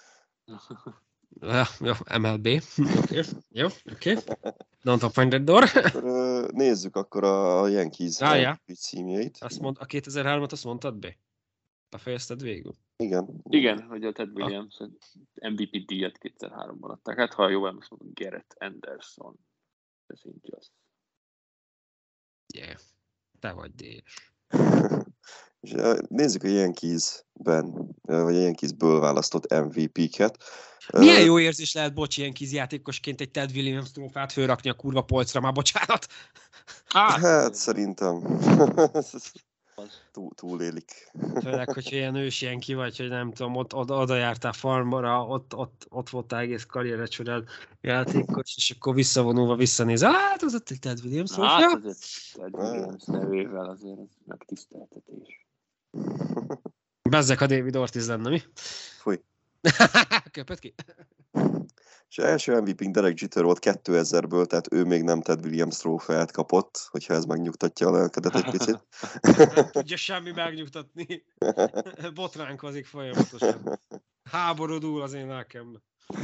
Jó, MLB. Oké. Don't open the door. Nézzük akkor a Yankees címjeit. A 2003-at azt mondtad be? Befejezted végül? Igen, hogy a Ted Williams MVP díjat 2003-ban adták. Hát ha jól emlékszem, Garrett Anderson. Ez így az. Yeah. Te vagy DS. És nézzük a Yankeesben, vagy a Yankeesből választott MVP-ket. Milyen jó érzés lehet, Yankees játékosként egy Ted Williams trófát fölrakni a kurva polcra, már bocsánat. Hát szerintem túlélik. Főleg, hogyha ilyen ősjenki vagy, hogy nem tudom, ott oda jártál farmra, ott voltál egész karriered során játékos, és akkor visszavonulva visszanézel, hát az ott egy Ted Williams trófja. Hát azért Ted Williams nevével azért ez megtiszteltetés. Bezzek, a David Ortiz lenne, mi? Fúj. Köpött ki? És első MVP-nk Derek Jeter volt 2000-ből, tehát ő még nem Ted Williams trófeát kapott, hogyha ez megnyugtatja a lelkedet egy picit. Nem tudja semmi megnyugtatni. Botránkozik folyamatosan. Háborodul az én lelkemben.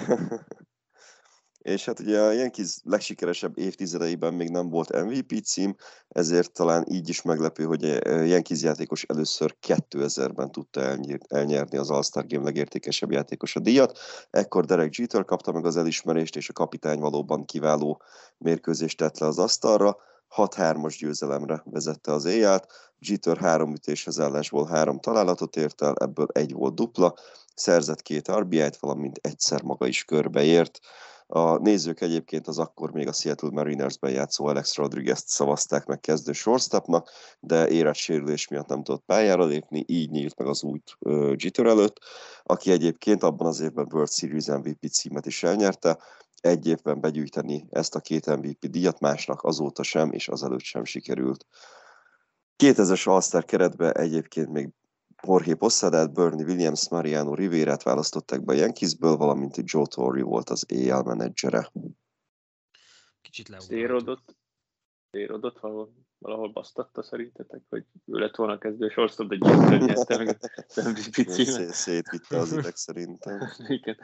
És hát ugye a Yankees legsikeresebb évtizedeiben még nem volt MVP cím, ezért talán így is meglepő, hogy a Yankees játékos először 2000-ben tudta elnyerni az All-Star Game legértékesebb játékos a díjat. Ekkor Derek Jeter kapta meg az elismerést, és a kapitány valóban kiváló mérkőzést tett le az asztalra. 6-3-as győzelemre vezette az éjjelt. Jeter 3 ütéshez állásból 3 találatot ért el, ebből 1 volt dupla, szerzett 2 RBI-t, valamint egyszer maga is körbeért. A nézők egyébként az akkor még a Seattle Marinersben játszó Alex Rodriguez-t szavazták meg kezdő shortstopnak, de éredsérülés miatt nem tudott pályára lépni, így nyílt meg az út Jeter előtt, aki egyébként abban az évben World Series MVP címet is elnyerte. Egy évben begyűjteni ezt a 2 MVP díjat, másnak azóta sem, és azelőtt sem sikerült. 2000-es All-Star keretben egyébként még Jorge Posadát, Bernie Williams, Mariano Rivérát választották be a Yankeesből, valamint Joe Torre volt az AL menedzsere. Kicsit leugrott. Térodott valahol basztatta szerintetek, hogy ő lett volna kezdő shortstop, de Jeter nyerte meg az MVP címet. Szétvitte az ideg szerintem. Igen.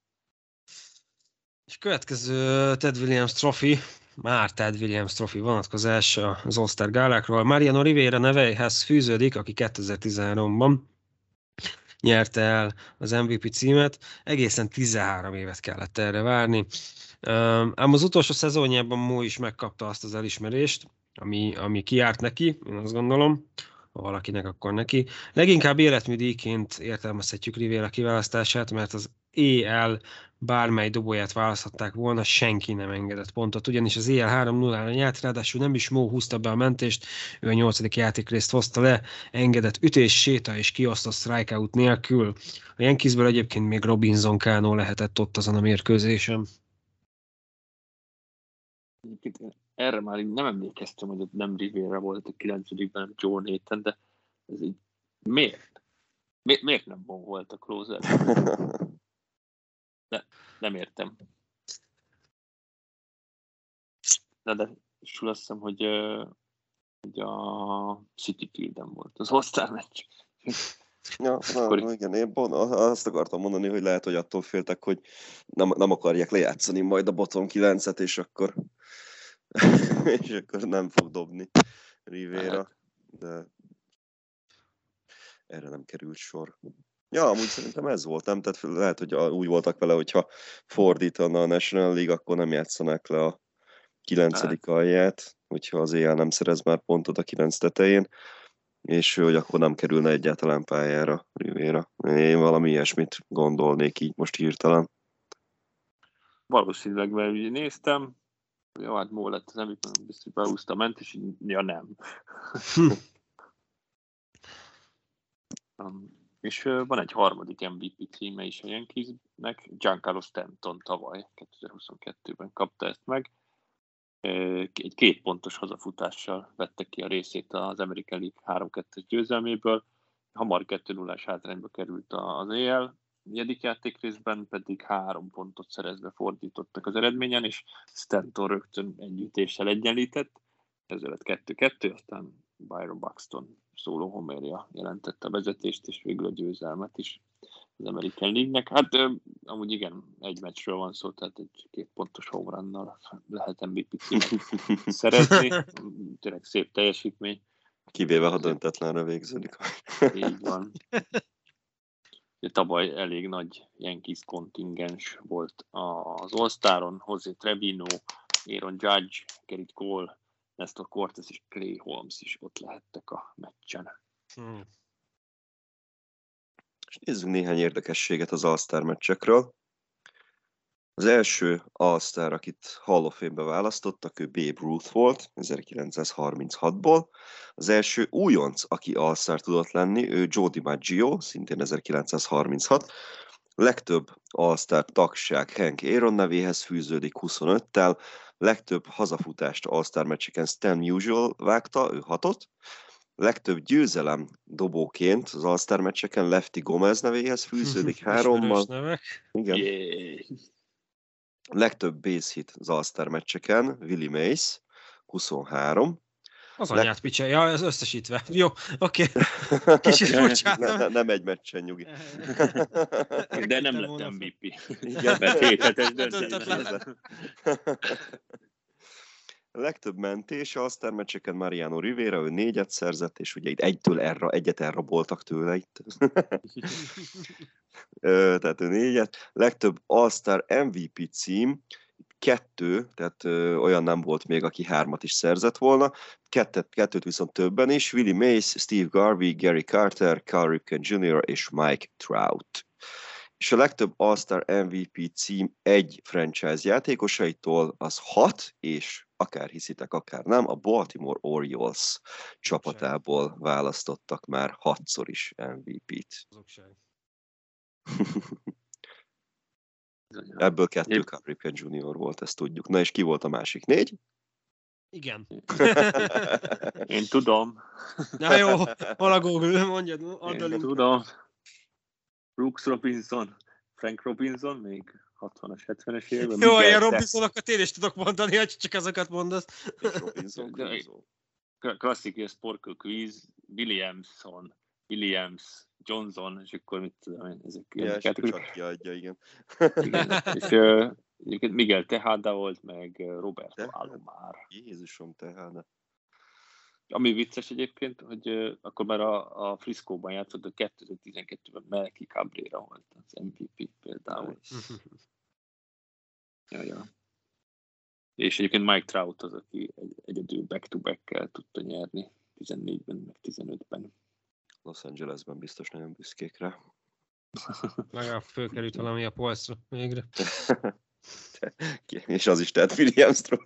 És következő Ted Williams trophy, már Ted Williams trophy vonatkozás az All-Star gálákról. Mariano Rivera nevéhez fűződik, aki 2013-ban nyerte el az MVP címet. Egészen 13 évet kellett erre várni. Ám az utolsó szezonjában Mo is megkapta azt az elismerést, ami kijárt neki, én azt gondolom, ha valakinek, akkor neki. Leginkább életműdíjként értelmezhetjük Rivera kiválasztását, mert az EL bármely dobóját választhatták volna, senki nem engedett pontot, ugyanis az EL 3-0-ra nyert, ráadásul nem is Mo húzta be a mentést, ő a 8. játékrészt hozta le, engedett ütés, séta és kiosztott strikeout nélkül. A Yankeesből egyébként még Robinson Cano lehetett ott azon a mérkőzésen. Erre már nem emlékeztem, hogy ott nem Rivera volt a 9-ben, nem Joe Nathan, de ez így miért? Miért nem Mo volt a closer? Nem értem. De azt hiszem, hogy Ugye a City Fielden volt az All-Star meccs. Ja, igen, én azt akartam mondani, hogy lehet, hogy attól féltek, hogy nem akarják lejátszani majd a bottom 9-et, és akkor nem fog dobni Rivera, de erre nem került sor. Ja, amúgy szerintem ez volt, nem? Tehát lehet, hogy úgy voltak vele, hogyha fordítana a National League, akkor nem játszanák le a 9. alját, hogyha az éjjel nem szerez már pontot a 9 tetején, és hogy akkor nem kerülne egyáltalán pályára Rivera. Én valami ilyesmit gondolnék így most hirtelen. Valószínűleg, mert ugye néztem, jó, hát Mó lett az MVP, biztos, hogy behúzta a ment, és ja nem. És van egy harmadik MVP címe is a Yankeesnek, Giancarlo Stanton tavaly, 2022-ben kapta ezt meg. Egy 2 pontos hazafutással vette ki a részét az American League 3-2-es győzelméből. Hamar 2-0-ás hátrányba került az AL. Negyedik játékrészben pedig 3 pontot szerezve fordítottak az eredményen, és Stanton rögtön egy ütéssel egyenlített. Ezzel lett 2-2, aztán Byron Buxton szóló homérja jelentette a vezetést, és végül a győzelmet is az American League-nek. Hát amúgy igen, egy meccsről van szó, tehát egy 2 pontos home runnal lehet MVP címet szerezni. Tényleg szép teljesítmény. Kivéve, ha döntetlenre végződik. Így van. Tavaly elég nagy Yankees kontingens volt az All-Staron, José Trevino, Aaron Judge, Gerrit Cole, Nestor Cortez és Clay Holmes is ott lehettek a meccsen. És nézzünk néhány érdekességet az All-Star meccsekről. Az első All-Star, akit Hall of Fame-be választottak, ő Babe Ruth volt, 1936-ból. Az első újonc, aki All-Star tudott lenni, ő Joe DiMaggio, szintén 1936. Legtöbb All-Star tagság Hank Aaron nevéhez fűződik 25-tel. Legtöbb hazafutást All-Star meccseken Stan Musial vágta, ő 6-ot. Legtöbb győzelem dobóként az All-Star meccseken Lefty Gomez nevéhez fűződik 3-mal. Igen. Yeah. Legtöbb base hit az All-Star meccseken Willie Mays, 23. Az anyát picselja, ez összesítve. Jó, oké. Kicsit furcsa. Nem egy meccsen, nyugi. De nem lett MVP. Igen, mert 7 hetes döntetlen. Legtöbb mentés All-Star meccseken Mariano Rivera, ő 4-et szerzett, és ugye itt egyet elraboltak tőle itt. Tehát ő 4-et. Legtöbb All-Star MVP cím, 2, tehát olyan nem volt még, aki 3-at is szerzett volna. 2-t viszont többen is. Willie Mays, Steve Garvey, Gary Carter, Cal Ripken Jr. és Mike Trout. És a legtöbb All-Star MVP cím egy franchise játékosaitól az 6, és akár hiszitek, akár nem, a Baltimore Orioles csapatából választottak már 6-szor is MVP-t. Ebből 2 Cal Ripken Jr. volt, ezt tudjuk. Na és ki volt a másik 4? Igen. Én tudom. Na jó, hol a Google, mondjad. Én tudom. Brooks Robinson, Frank Robinson, még 60-as, 70-es években. Jó, ilyen Robinsonokat én is tudok mondani, hogy csak ezeket mondasz. Klasszik ilyen sportkő quiz, Williams, Johnson, és akkor mit tudom én, ezek csak kiadja, igen. És Miguel Tejada volt, meg Roberto Alomar. Jézusom, Tejada. Ami vicces egyébként, hogy akkor már a Frisco-ban játszott, a 2012-ben Melky Cabrera volt az MVP például. Ja. És egyébként Mike Trout az, aki egyedül back-to-back-kel tudta nyerni 14-ben, meg 15-ben. Los Angelesben biztos nagyon büszkék rá. Legalább fölkerült valami a polcra végre. És az is tehát Williams-tról.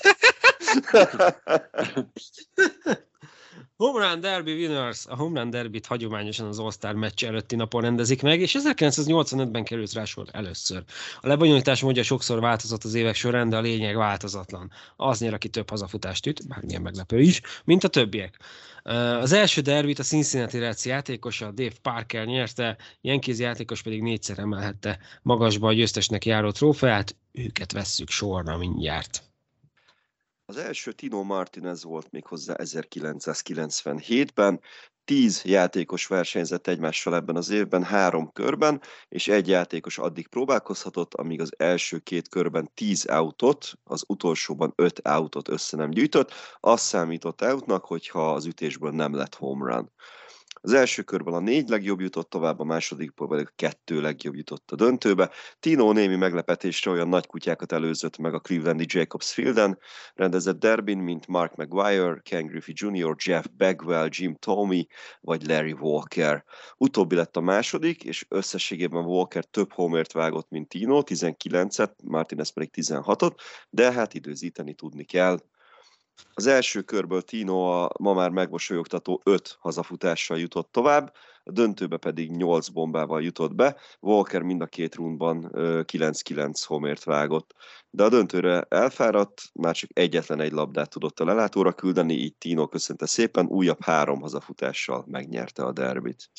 Home Run Derby Winners. A Home Run Derbyt hagyományosan az All-Star meccs előtti napon rendezik meg, és 1985-ben került rá sor először. A lebonyolítás módja sokszor változott az évek során, de a lényeg változatlan. Az nyer, aki több hazafutást üt, bármilyen meglepő is, mint a többiek. Az első derbyt a Cincinnati Reds játékosa, Dave Parker nyerte, Yankees játékos pedig 4-szer emelhette magasba a győztesnek járó trófeát, őket vesszük sorra mindjárt. Az első Tino Martinez volt méghozzá 1997-ben. 10 játékos versenyzett egymással ebben az évben 3 körben, és egy játékos addig próbálkozhatott, amíg az első 2 körben 10 outot, az utolsóban 5 outot össze nem gyűjtött. Azt számított outnak, hogyha az ütésből nem lett home run. Az első körben a 4 legjobb jutott tovább, a másodikból pedig a 2 legjobb jutott a döntőbe. Tino némi meglepetésre olyan nagy kutyákat előzött meg a Clevelandi Jacobs Fielden, rendezett derbin, mint Mark Maguire, Ken Griffey Jr., Jeff Bagwell, Jim Thome vagy Larry Walker. Utóbbi lett a második, és összességében Walker több homert vágott, mint Tino, 19-et, Martinez pedig 16-ot, de hát időzíteni tudni kell. Az első körből Tino a ma már megmosolyogtató 5 hazafutással jutott tovább, a döntőbe pedig 8 bombával jutott be, Walker mind a 2 rundban 9-9 homért vágott. De a döntőre elfáradt, már csak egyetlen egy labdát tudott a lelátóra küldeni, így Tino köszönte szépen, újabb 3 hazafutással megnyerte a derbit.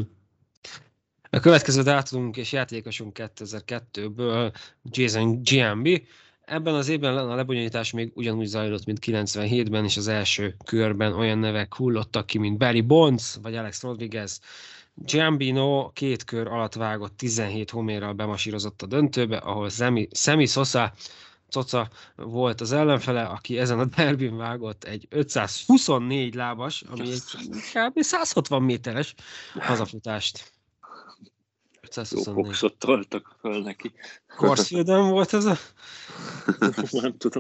A következő dátumunk és játékosunk 2002-ből Jason Giambi. Ebben az évben a lebonyolítás még ugyanúgy zajlott, mint 97-ben, és az első körben olyan nevek hullottak ki, mint Barry Bonds vagy Alex Rodriguez. Giambino 2 kör alatt vágott 17 homérral bemasírozott a döntőbe, ahol Sammy Sosa volt az ellenfele, aki ezen a derbin vágott egy 524 lábas, ami egy kb. 160 méteres hazafutást. Jó boxot toltak föl neki. Corsfielden volt ez a... Nem tudom.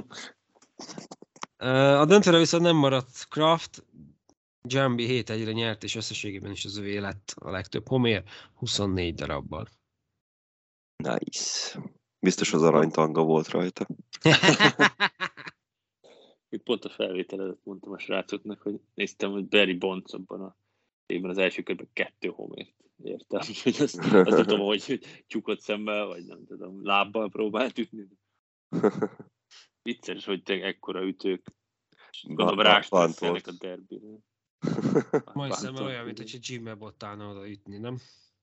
A döntőre viszont nem maradt Kraft, Giambi 7-1-re nyert, és összességében is az övé lett a legtöbb homér, 24 darabbal. Nice. Biztos az aranytanga volt rajta. Pont a felvételedet mondtam a srácoknak, hogy néztem, hogy Barry Bonds abban a évben az első körben 2 homért értem. Azt tudom, hogy csukott szemmel, vagy nem tudom, lábbal próbált ütni. Vicces, hogy te ekkora ütők. Gondolom rástesszenek a derbiről. Majd szemmel olyan, mint hogy Jimmy Abbott állna oda ütni, nem?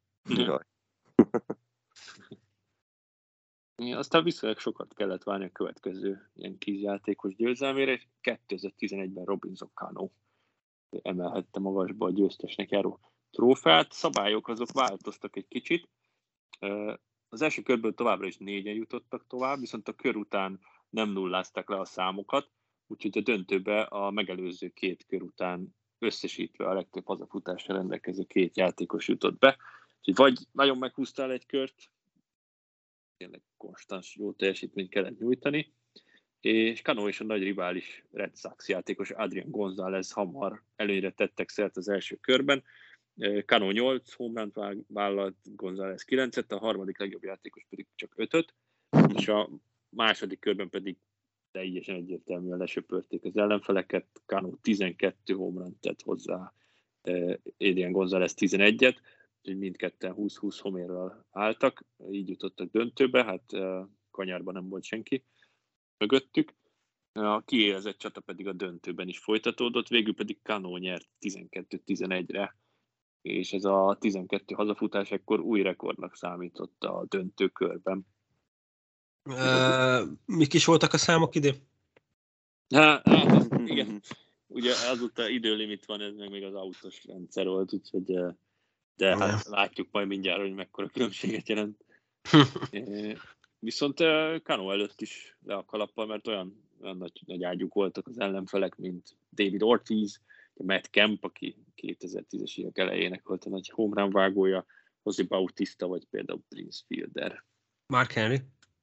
Aztán viszonylag sokat kellett várni a következő ilyen kízjátékos győzelmére, és 2011-ben Robinson Cano emelhette magasba a győztesnek járó trófeát. Szabályok azok változtak egy kicsit. Az első körből továbbra is 4-en jutottak tovább, viszont a kör után nem nullázták le a számokat, úgyhogy a döntőbe a megelőző 2 kör után összesítve a legtöbb hazafutással rendelkező 2 játékos jutott be. Úgyhogy vagy nagyon meghúztál egy kört, tényleg konstans jó teljesítményt kellett nyújtani, és Cano és a nagy rivális Red Sox játékos Adrian González hamar előnyre tettek szert az első körben. Cano 8 home runt vállalt, González 9-et, a harmadik legjobb játékos pedig csak 5-öt, és a második körben pedig teljesen egyértelműen lesöpörték az ellenfeleket. Cano 12 home runt tett hozzá, Adrian González 11-et, úgyhogy mindketten 20-20 homérral álltak, így jutottak döntőbe, hát kanyarban nem volt senki mögöttük. A kiélezett csata pedig a döntőben is folytatódott, végül pedig Cano nyert 12-11-re, és ez a 12 hazafutás ekkor új rekordnak számított a döntőkörben. Mik is voltak a számok idén? Hát, igen. Ugye azóta időlimit van, ez meg még az autós rendszer volt, úgyhogy de hát látjuk majd mindjárt, hogy mekkora különbséget jelent. Viszont Cano előtt is le a kalappal, mert olyan nagy ágyuk voltak az ellenfelek, mint David Ortiz, Matt Kemp, aki 2010-es évek elejének volt a nagy home run vágója, José Bautista, vagy például Prince Fielder. Mark Henry.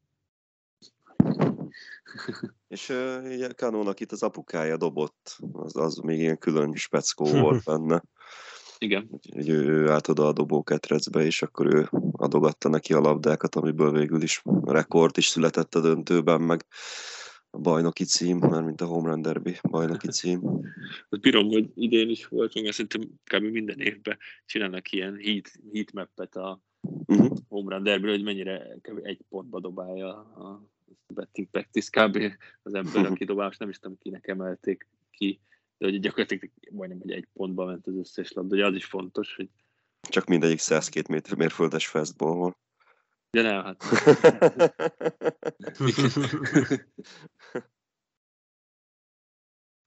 És Canónak itt az apukája dobott, az még ilyen külön speckó volt benne. Igen. Úgyhogy ő állt oda a dobóketrecbe, és akkor ő adogatta neki a labdákat, amiből végül is rekord is született a döntőben, meg a bajnoki cím, mármint a Home Run Derby bajnoki cím. Azt bírom, hogy idén is volt, meg szerintem kb. Minden évben csinálnak ilyen heat mappet a Home Run Derbyről, hogy mennyire kb. 1 pontba dobálja a betting practice kb. Az ember, aki dobál, nem is tudom, kinek emelték ki, de hogy gyakorlatilag majdnem, hogy 1 pontba ment az összes labda, de az is fontos, hogy... Csak mindegyik 102 mérföldes fastball volt. De nem, hát...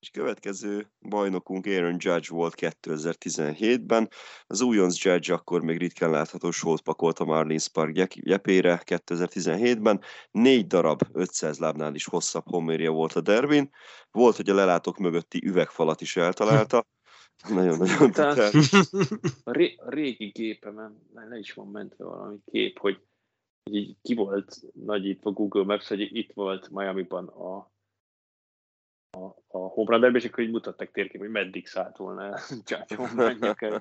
És következő bajnokunk Aaron Judge volt 2017-ben. Az újonc Judge akkor még ritkán látható sót pakolt a Marlins Park gyepére 2017-ben. 4 darab 500 lábnál is hosszabb homérja volt a derbin. Volt, hogy a lelátók mögötti üvegfalat is eltalálta. Nagyon-nagyon A régi gépemen le is van mentve valami kép, hogy így ki volt nagyítva Google Maps, hogy itt volt Miamiban a home run derby, és akkor így mutatták térkép, hogy meddig szállt volna el Judge home runja.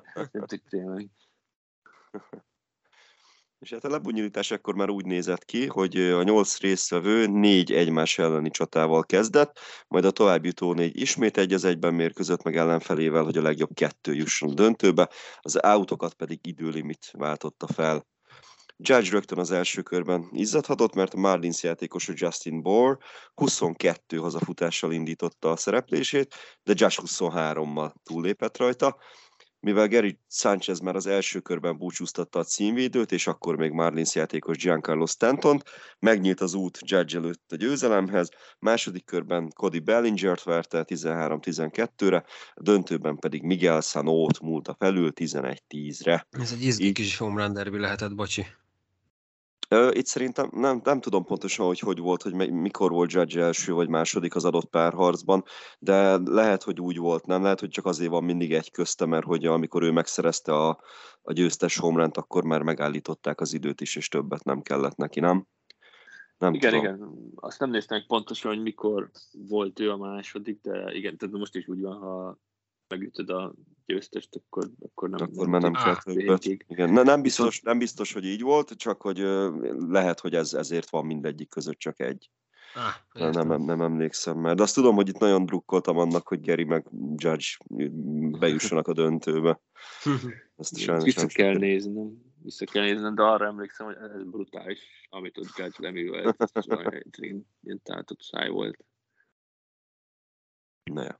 És hát a lebonyolítás akkor már úgy nézett ki, hogy a 8 résztvevő 4 egymás elleni csatával kezdett, majd a továbbjutó 4 ismét 1-1-ben mérkőzött meg ellenfelével, hogy a legjobb 2 jusson a döntőbe, az outokat pedig időlimit váltotta fel. Judge rögtön az első körben izzadhatott, mert a Marlins játékosa Justin Bour 22 hazafutással indította a szereplését, de Judge 23-mal túllépett rajta. Mivel Gary Sanchez már az első körben búcsúztatta a címvédőt, és akkor még Marlins játékos Giancarlo Stantont, megnyílt az út Judge előtt a győzelemhez, második körben Cody Bellingert verte 13-12-re, a döntőben pedig Miguel Sanót múlta felül 11-10-re. Ez egy izgi kis home run derby lehetett, bocsi. Itt szerintem nem tudom pontosan, hogy volt, hogy mikor volt Judge első vagy második az adott párharcban, de lehet, hogy úgy volt, nem? Lehet, hogy csak azért van mindig egy közte, mert hogy amikor ő megszerezte a győztes home runt, akkor már megállították az időt is, és többet nem kellett neki, nem? Nem igen, tudom. igen. Azt nem néztem pontosan, hogy mikor volt ő a második, de igen, tehát most is úgy van, ha megütöd a győztest, akkor már nem kell többet. Igen. Nem biztos, hogy így volt, csak hogy lehet, hogy ezért van mindegyik között csak egy. Nem emlékszem már. De azt tudom, hogy itt nagyon drukkoltam annak, hogy Gary meg Judge bejussanak a döntőbe. Ezt Vissza kell néznem, de arra emlékszem, hogy ez brutális, amit ott Judge leművelt. Ilyen tátott száj volt. Ne.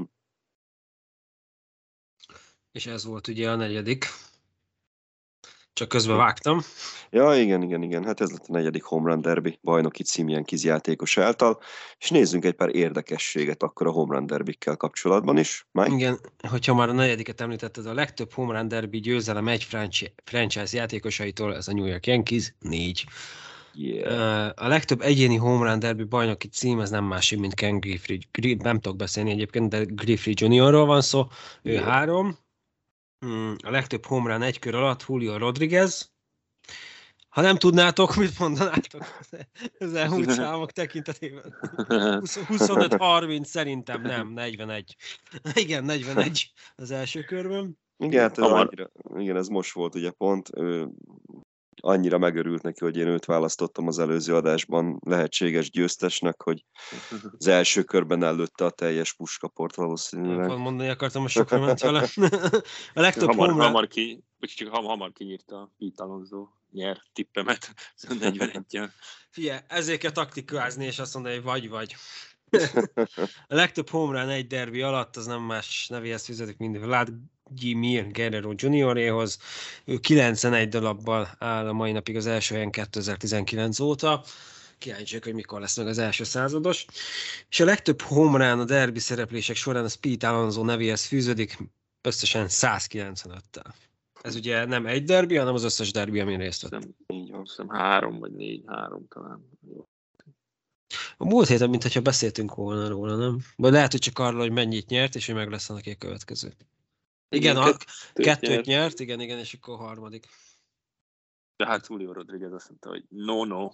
És ez volt ugye a negyedik. Csak közben vágtam. Ja, igen. Hát ez lett a negyedik home run derby bajnoki címjen játékos által. És nézzünk egy pár érdekességet akkor a home run derbikkel kapcsolatban is. Mike? Igen, hogyha már a negyediket említetted, a legtöbb home run derby győzelem egy franchise játékosaitól, ez a New York Yankees, 4. Yeah. A legtöbb egyéni home run derby bajnoki cím, ez nem másik, mint Ken Griffey. Nem tudok beszélni egyébként, de Griffey Juniorról van szó, ő 3. A legtöbb home run egy kör alatt Julio Rodriguez. Ha nem tudnátok, mit mondanátok az elmúlt számok tekintetében? 25-30 szerintem nem, 41. Igen, 41 az első körben. Igen, ez most volt ugye pont. Annyira megörült neki, hogy én őt választottam az előző adásban lehetséges győztesnek, hogy az első körben előtte a teljes puskaport valószínűleg. Mondani akartam, hogy sokra ment vele. A legtöbb hamar kinyírta Pete Alonso nyer tippemet 41-jel. Figyelj, ezért kell taktikázni, és azt mondani, hogy vagy. A legtöbb home run egy derbi alatt, az nem más nevéhez fűződik, mint Vladimir Guerrero Junioréhoz. Ő 91 darabbal áll a mai napig az első helyen 2019 óta. Kíváncsiak, hogy mikor lesz meg az első százados. És a legtöbb home run a derbi szereplések során a Pete Alonso nevéhez fűződik, összesen 195-tel. Ez ugye nem egy derbi, hanem az összes derbi, amin részt vett. Hiszem 3 vagy 4-3 talán. A múlt héten, mintha beszéltünk volna róla, nem? Vagy lehet, hogy csak arról, hogy mennyit nyert, és hogy meg lesz neki a következő. Igen, kettőt nyert, igen, és akkor a harmadik. De hát Julio Rodriguez azt mondta, hogy no.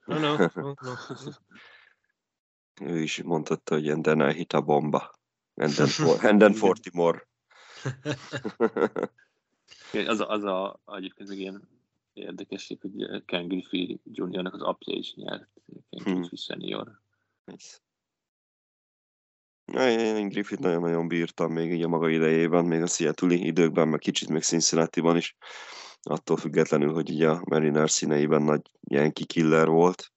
Ő is mondhatta, hogy and then I hit a bomba. And then 40 more. Az egyébként még ilyen érdekesség, hogy Ken Griffey Juniornak az apja is nyert. Ken Griffey Senior. Nice. Én Griffith nagyon-nagyon bírtam még így a maga idejében, még a Seattle-i időkben, meg kicsit még Cincinnati-ban is. Attól függetlenül, hogy így a Mariners színeiben nagy Yankee killer volt.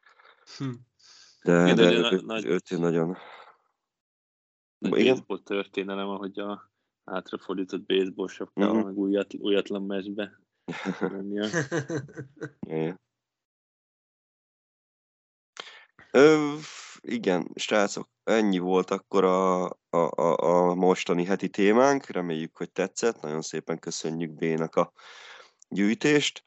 De őt nagyon... Nagy baseball történelem, ahogy a hátrafordított baseball sapkával, meg újatlan meccsbe. igen, srácok, ennyi volt akkor a mostani heti témánk. Reméljük, hogy tetszett. Nagyon szépen köszönjük B-nak a gyűjtést.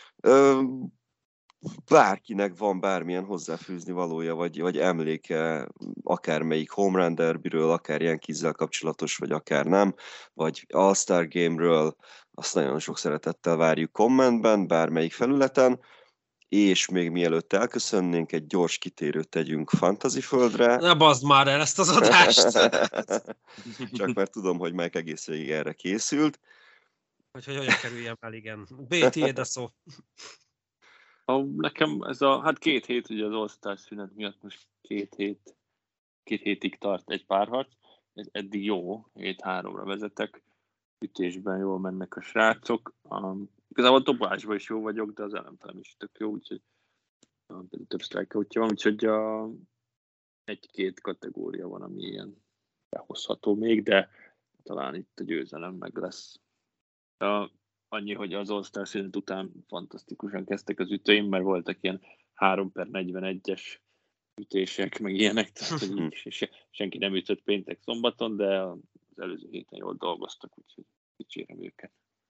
Bárkinek van bármilyen hozzáfűzni valója, vagy emléke akármelyik home run derbyről, akár Yankees-zel kapcsolatos, vagy akár nem, vagy All-Star Game-ről, azt nagyon sok szeretettel várjuk kommentben, bármelyik felületen, és még mielőtt elköszönnénk, egy gyors kitérőt tegyünk Fantasy Földre. Ne bazd már el ezt az adást! Csak mert tudom, hogy Mike egész végig erre készült. Hogy hogyan kerüljem el, igen. B, tiéd a szó. Nekem ez a 2 hét, ugye az All-Star szünet miatt most 2 hétig tart egy párharc. Ez eddig jó, 7-3-ra vezetek. Ütésben jól mennek a srácok. Igazából dobásban is jó vagyok, de az elemtelen is tök jó, úgyhogy több strikeoutja van, úgyhogy 1-2 kategória van, ami ilyen behozható még, de talán itt a győzelem meg lesz. Annyi, hogy az All-Star szünet után fantasztikusan kezdtek az ütőim, mert voltak ilyen 3/41-es ütések, meg ilyenek, tehát hogy senki nem ütött péntek-szombaton, de az előző héten jól dolgoztak, úgyhogy dicsérem őket.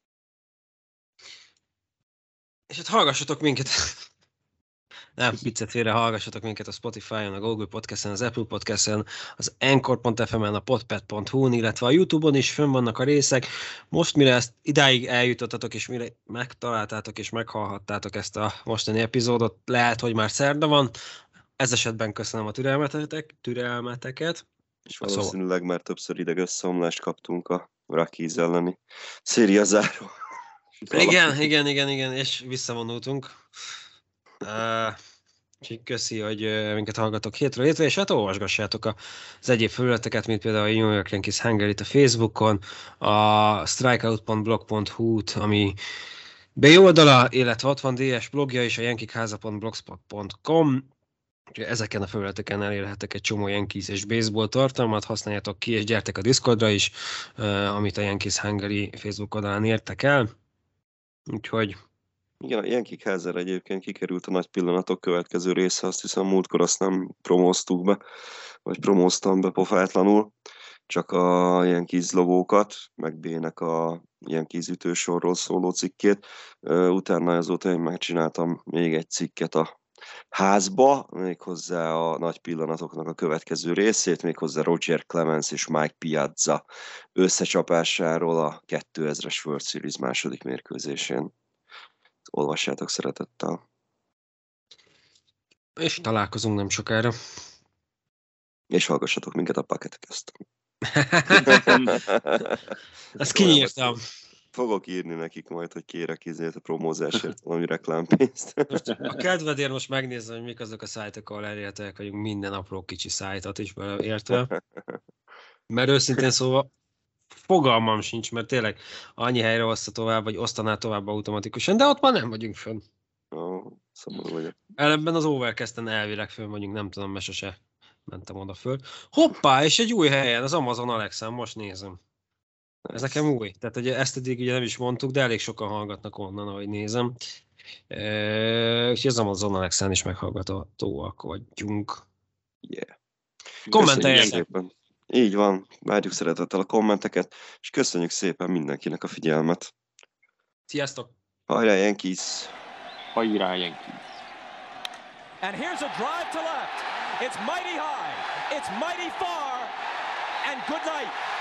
És hát hallgassatok minket, nem, viccet félre, hallgassatok minket a Spotify-on, a Google Podcast-en, az Apple Podcast-en, az Anchor.fm-en, a podpad.hu-n, illetve a YouTube-on is fönn vannak a részek. Most mire ezt idáig eljutottatok, és mire megtaláltátok és meghallhattátok ezt a mostani epizódot, lehet, hogy már szerda van. Ez esetben köszönöm a türelmeteket. És valószínűleg már többször ideg összeomlást kaptunk a Rockies elleni szériazáró. Igen, és visszavonultunk. Úgyhogy köszi, hogy minket hallgatok hétről hétre, és hát olvasgassátok az egyéb felületeket, mint például a New York Yankees Hungary-t a Facebookon, a strikeout.blog.hu-t, ami B oldala, illetve ott van DS blogja és a yankikháza.blogspot.com. Ezeken a felületeken elérhetek egy csomó Yankees és baseball tartalmat, használjátok ki, és gyertek a Discordra is, amit a Yankees Hungary Facebook oldalán értek el. Úgyhogy... Igen, a Yankee Házára egyébként kikerült a nagy pillanatok következő része, azt hiszem múltkor azt nem promóztuk be, vagy promóztam be pofátlanul, csak a Yankees logókat, meg B-nek a Yankees ütősorról szóló cikkét. Utána azóta én megcsináltam még egy cikket a házba, méghozzá a nagy pillanatoknak a következő részét, méghozzá Roger Clemens és Mike Piazza összecsapásáról a 2000-es World Series második mérkőzésén. Olvassátok szeretettel. És találkozunk nem sokára. És hallgassatok minket a Pocketcast-on. Ezt kinyírtam. Fogok írni nekik majd, hogy kérek a promózásért valami reklámpénzt. A kedvedért most megnézem, hogy mik azok a szájtok, ahol elérhetőek vagyunk, minden apró kicsi szájtot is beleértve. Mert őszintén szóval fogalmam sincs, mert tényleg annyi helyre oszta tovább, vagy osztaná tovább automatikusan, de ott már nem vagyunk fönn. Szomorú vagyok. Ellenben az Overcast-en elvileg fönn vagyunk, nem tudom, mert sose mentem oda föl. Hoppá, és egy új helyen, az Amazon Alexán, most nézem. Ez nekem új. Tehát ugye ezt eddig ugye nem is mondtuk, de elég sokan hallgatnak onnan, ahogy nézem. Úgyhogy az Amazon Alexán is meghallgatóak vagyunk. Yeah. Kommenteljetek! Így van, várjuk szeretettel a kommenteket, és köszönjük szépen mindenkinek a figyelmet. Sziasztok! Hajrá Yankees! Hajrá Yankees! And here's a drive to left. It's mighty high. It's mighty far. And good night.